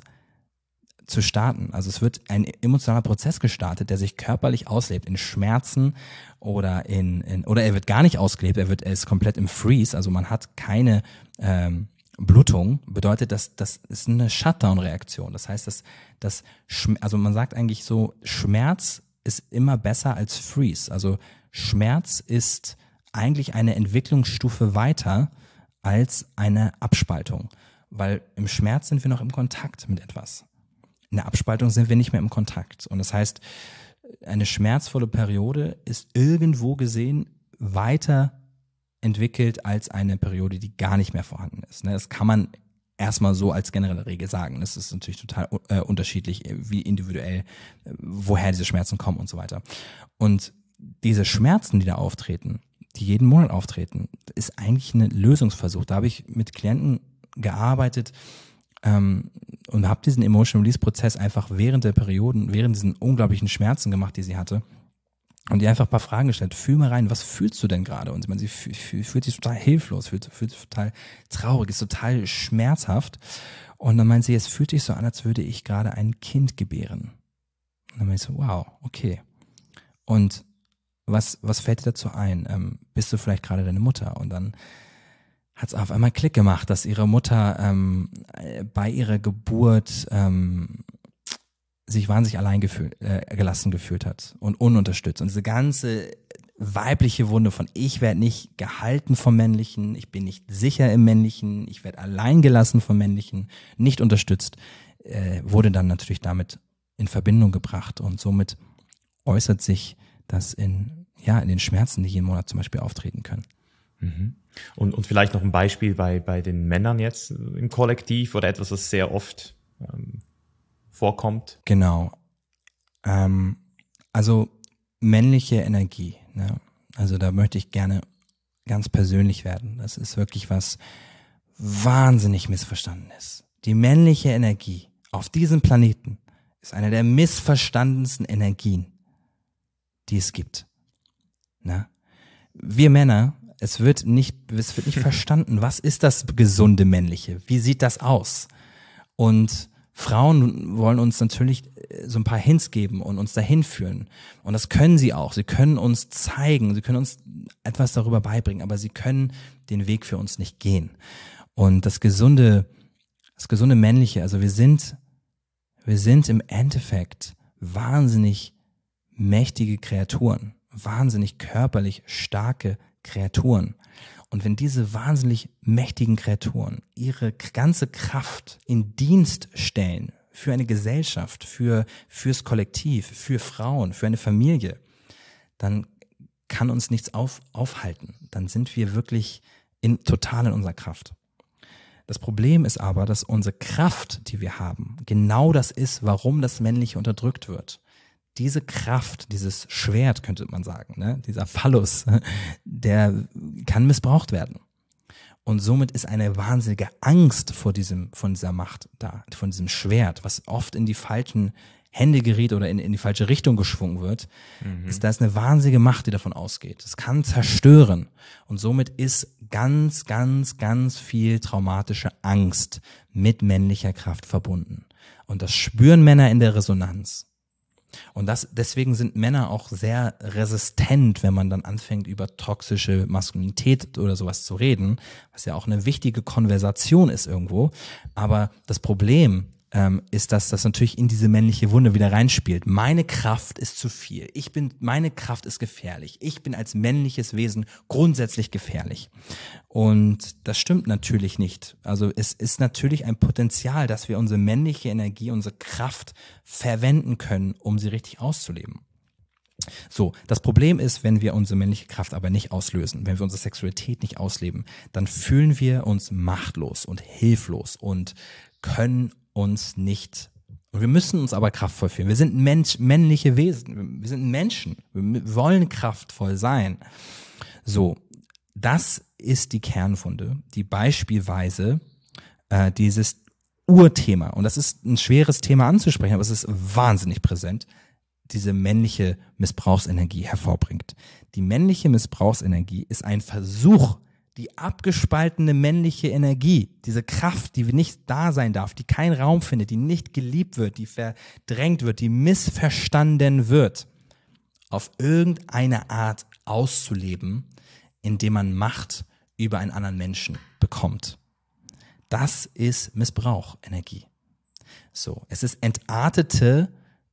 zu starten. Also es wird ein emotionaler Prozess gestartet, der sich körperlich auslebt in Schmerzen oder in, in oder er wird gar nicht ausgelebt, er wird er ist komplett im Freeze, also man hat keine ähm, Blutung, bedeutet, dass das ist eine Shutdown-Reaktion. Das heißt, dass das also man sagt eigentlich so, Schmerz ist immer besser als Freeze. Also Schmerz ist eigentlich eine Entwicklungsstufe weiter als eine Abspaltung, weil im Schmerz sind wir noch im Kontakt mit etwas. In der Abspaltung sind wir nicht mehr im Kontakt. Und das heißt, eine schmerzvolle Periode ist irgendwo gesehen weiter entwickelt als eine Periode, die gar nicht mehr vorhanden ist. Das kann man erstmal so als generelle Regel sagen. Das ist natürlich total äh, unterschiedlich, wie individuell, äh, woher diese Schmerzen kommen und so weiter. Und diese Schmerzen, die da auftreten, die jeden Monat auftreten, ist eigentlich ein Lösungsversuch. Da habe ich mit Klienten gearbeitet, Ähm, und habe diesen Emotional Release Prozess einfach während der Perioden, während diesen unglaublichen Schmerzen gemacht, die sie hatte, und ihr einfach ein paar Fragen gestellt. Fühl mal rein, was fühlst du denn gerade? Und man, sie fühlt, fühlt sich total hilflos, fühlt, fühlt sich total traurig, ist total schmerzhaft. Und dann meint sie, es fühlt sich so an, als würde ich gerade ein Kind gebären. Und dann meint sie so, wow, okay. Und was, was fällt dir dazu ein? Ähm, bist du vielleicht gerade deine Mutter? Und dann hat es auf einmal Klick gemacht, dass ihre Mutter ähm, bei ihrer Geburt ähm, sich wahnsinnig allein gefühlt, äh, gelassen gefühlt hat und ununterstützt. Und diese ganze weibliche Wunde von ich werde nicht gehalten vom Männlichen, ich bin nicht sicher im Männlichen, ich werde allein gelassen vom Männlichen, nicht unterstützt, äh, wurde dann natürlich damit in Verbindung gebracht. Und somit äußert sich das in, ja, in den Schmerzen, die jeden Monat zum Beispiel auftreten können.
Mhm. Und, und vielleicht noch ein Beispiel bei, bei den Männern jetzt im Kollektiv oder etwas, was sehr oft ähm, vorkommt.
Genau. Ähm, also männliche Energie. Ne? Also da möchte ich gerne ganz persönlich werden. Das ist wirklich was wahnsinnig missverstanden ist. Die männliche Energie auf diesem Planeten ist eine der missverstandensten Energien, die es gibt. Ne? Wir Männer, Es wird nicht, es wird nicht verstanden, was ist das gesunde Männliche? Wie sieht das aus? Und Frauen wollen uns natürlich so ein paar Hints geben und uns dahin führen. Und das können sie auch. Sie können uns zeigen, sie können uns etwas darüber beibringen, aber sie können den Weg für uns nicht gehen. Und das gesunde, das gesunde Männliche, also wir sind Wir sind im Endeffekt wahnsinnig mächtige Kreaturen, wahnsinnig körperlich starke Kreaturen. Und wenn diese wahnsinnig mächtigen Kreaturen ihre ganze Kraft in Dienst stellen für eine Gesellschaft, für fürs Kollektiv, für Frauen, für eine Familie, dann kann uns nichts auf, aufhalten. Dann sind wir wirklich in, total in unserer Kraft. Das Problem ist aber, dass unsere Kraft, die wir haben, genau das ist, warum das Männliche unterdrückt wird. Diese Kraft, dieses Schwert, könnte man sagen, ne? Dieser Phallus, der kann missbraucht werden. Und somit ist eine wahnsinnige Angst vor diesem, von dieser Macht da, von diesem Schwert, was oft in die falschen Hände gerät oder in, in die falsche Richtung geschwungen wird, mhm. ist da ist eine wahnsinnige Macht, die davon ausgeht. Es kann zerstören. Und somit ist ganz, ganz, ganz viel traumatische Angst mit männlicher Kraft verbunden. Und das spüren Männer in der Resonanz. Und das, deswegen sind Männer auch sehr resistent, wenn man dann anfängt, über toxische Maskulinität oder sowas zu reden, was ja auch eine wichtige Konversation ist irgendwo. Aber das Problem ähm, ist, dass das natürlich in diese männliche Wunde wieder reinspielt. Meine Kraft ist zu viel. Ich bin, meine Kraft ist gefährlich. Ich bin als männliches Wesen grundsätzlich gefährlich. Und das stimmt natürlich nicht. Also es ist natürlich ein Potenzial, dass wir unsere männliche Energie, unsere Kraft verwenden können, um sie richtig auszuleben. So, das Problem ist, wenn wir unsere männliche Kraft aber nicht auslösen, wenn wir unsere Sexualität nicht ausleben, dann fühlen wir uns machtlos und hilflos und können uns nicht, und wir müssen uns aber kraftvoll fühlen. Wir sind Mensch, männliche Wesen, wir sind Menschen, wir wollen kraftvoll sein. So, das ist die Kernwunde, die beispielsweise äh, dieses Urthema, und das ist ein schweres Thema anzusprechen, aber es ist wahnsinnig präsent, diese männliche Missbrauchsenergie hervorbringt. Die männliche Missbrauchsenergie ist ein Versuch, die abgespaltene männliche Energie, diese Kraft, die nicht da sein darf, die keinen Raum findet, die nicht geliebt wird, die verdrängt wird, die missverstanden wird, auf irgendeine Art auszuleben, indem man Macht über einen anderen Menschen bekommt. Das ist Missbrauchenergie. So, es ist entartete,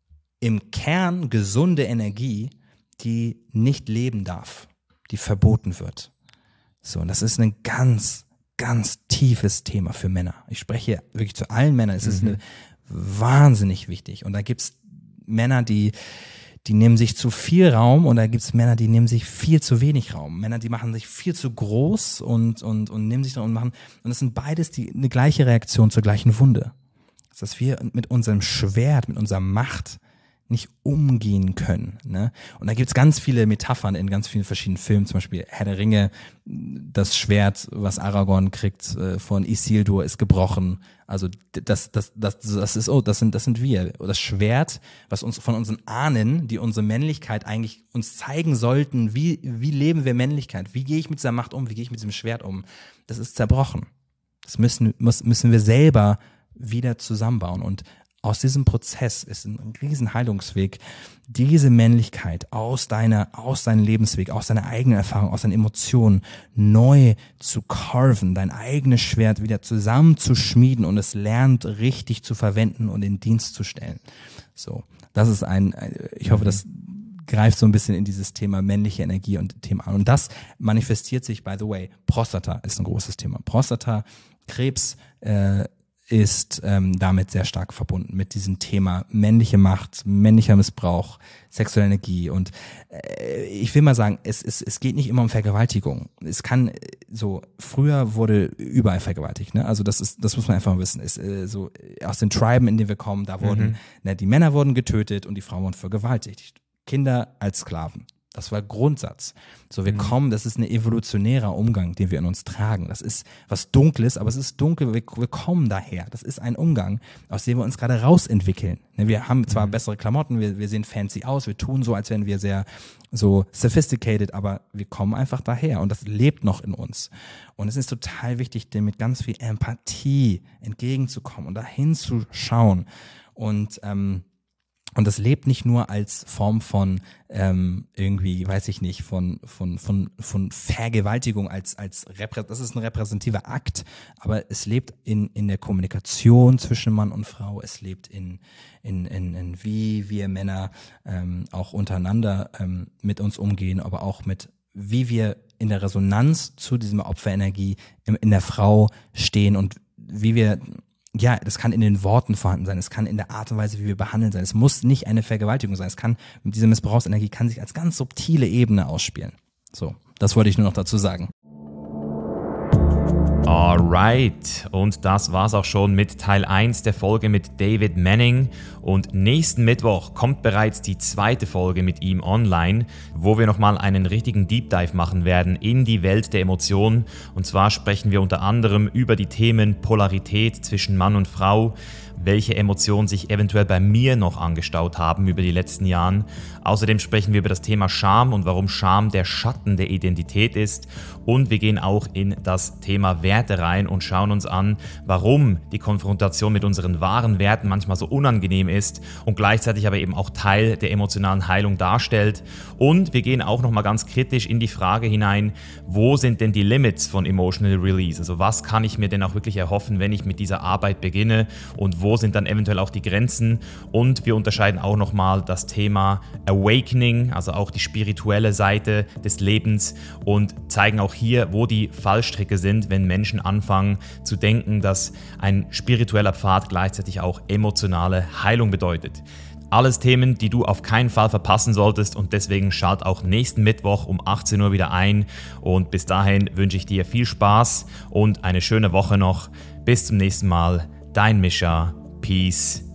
im Kern gesunde Energie, die nicht leben darf, die verboten wird. So, und das ist ein ganz, ganz tiefes Thema für Männer. Ich spreche wirklich zu allen Männern. Es mhm. ist eine, wahnsinnig wichtig. Und da gibt's Männer, die die nehmen sich zu viel Raum, und da gibt's Männer, die nehmen sich viel zu wenig Raum. Männer, die machen sich viel zu groß und und und nehmen sich da und machen. Und das sind beides die eine gleiche Reaktion zur gleichen Wunde. Dass wir mit unserem Schwert, mit unserer Macht nicht umgehen können. Ne? Und da gibt's ganz viele Metaphern in ganz vielen verschiedenen Filmen, zum Beispiel Herr der Ringe, das Schwert, was Aragorn kriegt äh, von Isildur, ist gebrochen. Also das, das, das, das ist, oh, das sind, das sind wir. Das Schwert, was uns von unseren Ahnen, die unsere Männlichkeit eigentlich uns zeigen sollten, wie, wie leben wir Männlichkeit? Wie gehe ich mit dieser Macht um? Wie gehe ich mit diesem Schwert um? Das ist zerbrochen. Das müssen, muss, müssen wir selber wieder zusammenbauen. Und aus diesem Prozess ist ein riesen Heilungsweg, diese Männlichkeit aus deiner, aus deinem Lebensweg, aus deiner eigenen Erfahrung, aus deinen Emotionen neu zu carven, dein eigenes Schwert wieder zusammenzuschmieden und es lernt richtig zu verwenden und in Dienst zu stellen. So, das ist ein, ich hoffe, das greift so ein bisschen in dieses Thema männliche Energie und Thema an. Und das manifestiert sich, by the way, Prostata ist ein großes Thema. Prostata, Krebs, äh, ist ähm, damit sehr stark verbunden mit diesem Thema männliche Macht, männlicher Missbrauch, sexuelle Energie. Und äh, ich will mal sagen, es, es, es geht nicht immer um Vergewaltigung. Es kann so, früher wurde überall vergewaltigt, ne? Also das ist, das muss man einfach mal wissen. Es, äh, so aus den Triben, in denen wir kommen, da wurden, mhm. ne, die Männer wurden getötet und die Frauen wurden vergewaltigt. Kinder als Sklaven. Das war Grundsatz. So, wir mhm. kommen, das ist ein evolutionärer Umgang, den wir in uns tragen. Das ist was Dunkles, aber es ist dunkel, wir, wir kommen daher. Das ist ein Umgang, aus dem wir uns gerade rausentwickeln. Wir haben zwar mhm. bessere Klamotten, wir, wir sehen fancy aus, wir tun so, als wären wir sehr so sophisticated, aber wir kommen einfach daher und das lebt noch in uns. Und es ist total wichtig, dem mit ganz viel Empathie entgegenzukommen und dahin zu schauen. Und ähm, Und das lebt nicht nur als Form von ähm, irgendwie, weiß ich nicht, von von von von Vergewaltigung als als Reprä- das ist ein repräsentativer Akt, aber es lebt in in der Kommunikation zwischen Mann und Frau. Es lebt in in in, in wie wir Männer ähm, auch untereinander ähm, mit uns umgehen, aber auch mit wie wir in der Resonanz zu dieser Opferenergie in, in der Frau stehen und wie wir ja, das kann in den Worten vorhanden sein, es kann in der Art und Weise, wie wir behandeln sein. Es muss nicht eine Vergewaltigung sein. Es kann, diese Missbrauchsenergie kann sich als ganz subtile Ebene ausspielen. So, das wollte ich nur noch dazu sagen.
Alright, und das war's auch schon mit Teil eins der Folge mit David Manning. Und nächsten Mittwoch kommt bereits die zweite Folge mit ihm online, wo wir nochmal einen richtigen Deep Dive machen werden in die Welt der Emotionen. Und zwar sprechen wir unter anderem über die Themen Polarität zwischen Mann und Frau, welche Emotionen sich eventuell bei mir noch angestaut haben über die letzten Jahre. Außerdem sprechen wir über das Thema Scham und warum Scham der Schatten der Identität ist. Und wir gehen auch in das Thema Werte rein und schauen uns an, warum die Konfrontation mit unseren wahren Werten manchmal so unangenehm ist und gleichzeitig aber eben auch Teil der emotionalen Heilung darstellt. Und wir gehen auch nochmal ganz kritisch in die Frage hinein, wo sind denn die Limits von Emotional Release? Also was kann ich mir denn auch wirklich erhoffen, wenn ich mit dieser Arbeit beginne, und wo Wo sind dann eventuell auch die Grenzen? Und wir unterscheiden auch nochmal das Thema Awakening, also auch die spirituelle Seite des Lebens, und zeigen auch hier, wo die Fallstricke sind, wenn Menschen anfangen zu denken, dass ein spiritueller Pfad gleichzeitig auch emotionale Heilung bedeutet. Alles Themen, die du auf keinen Fall verpassen solltest, und deswegen schalt auch nächsten Mittwoch um achtzehn Uhr wieder ein, und bis dahin wünsche ich dir viel Spaß und eine schöne Woche noch. Bis zum nächsten Mal, dein Mischa. Peace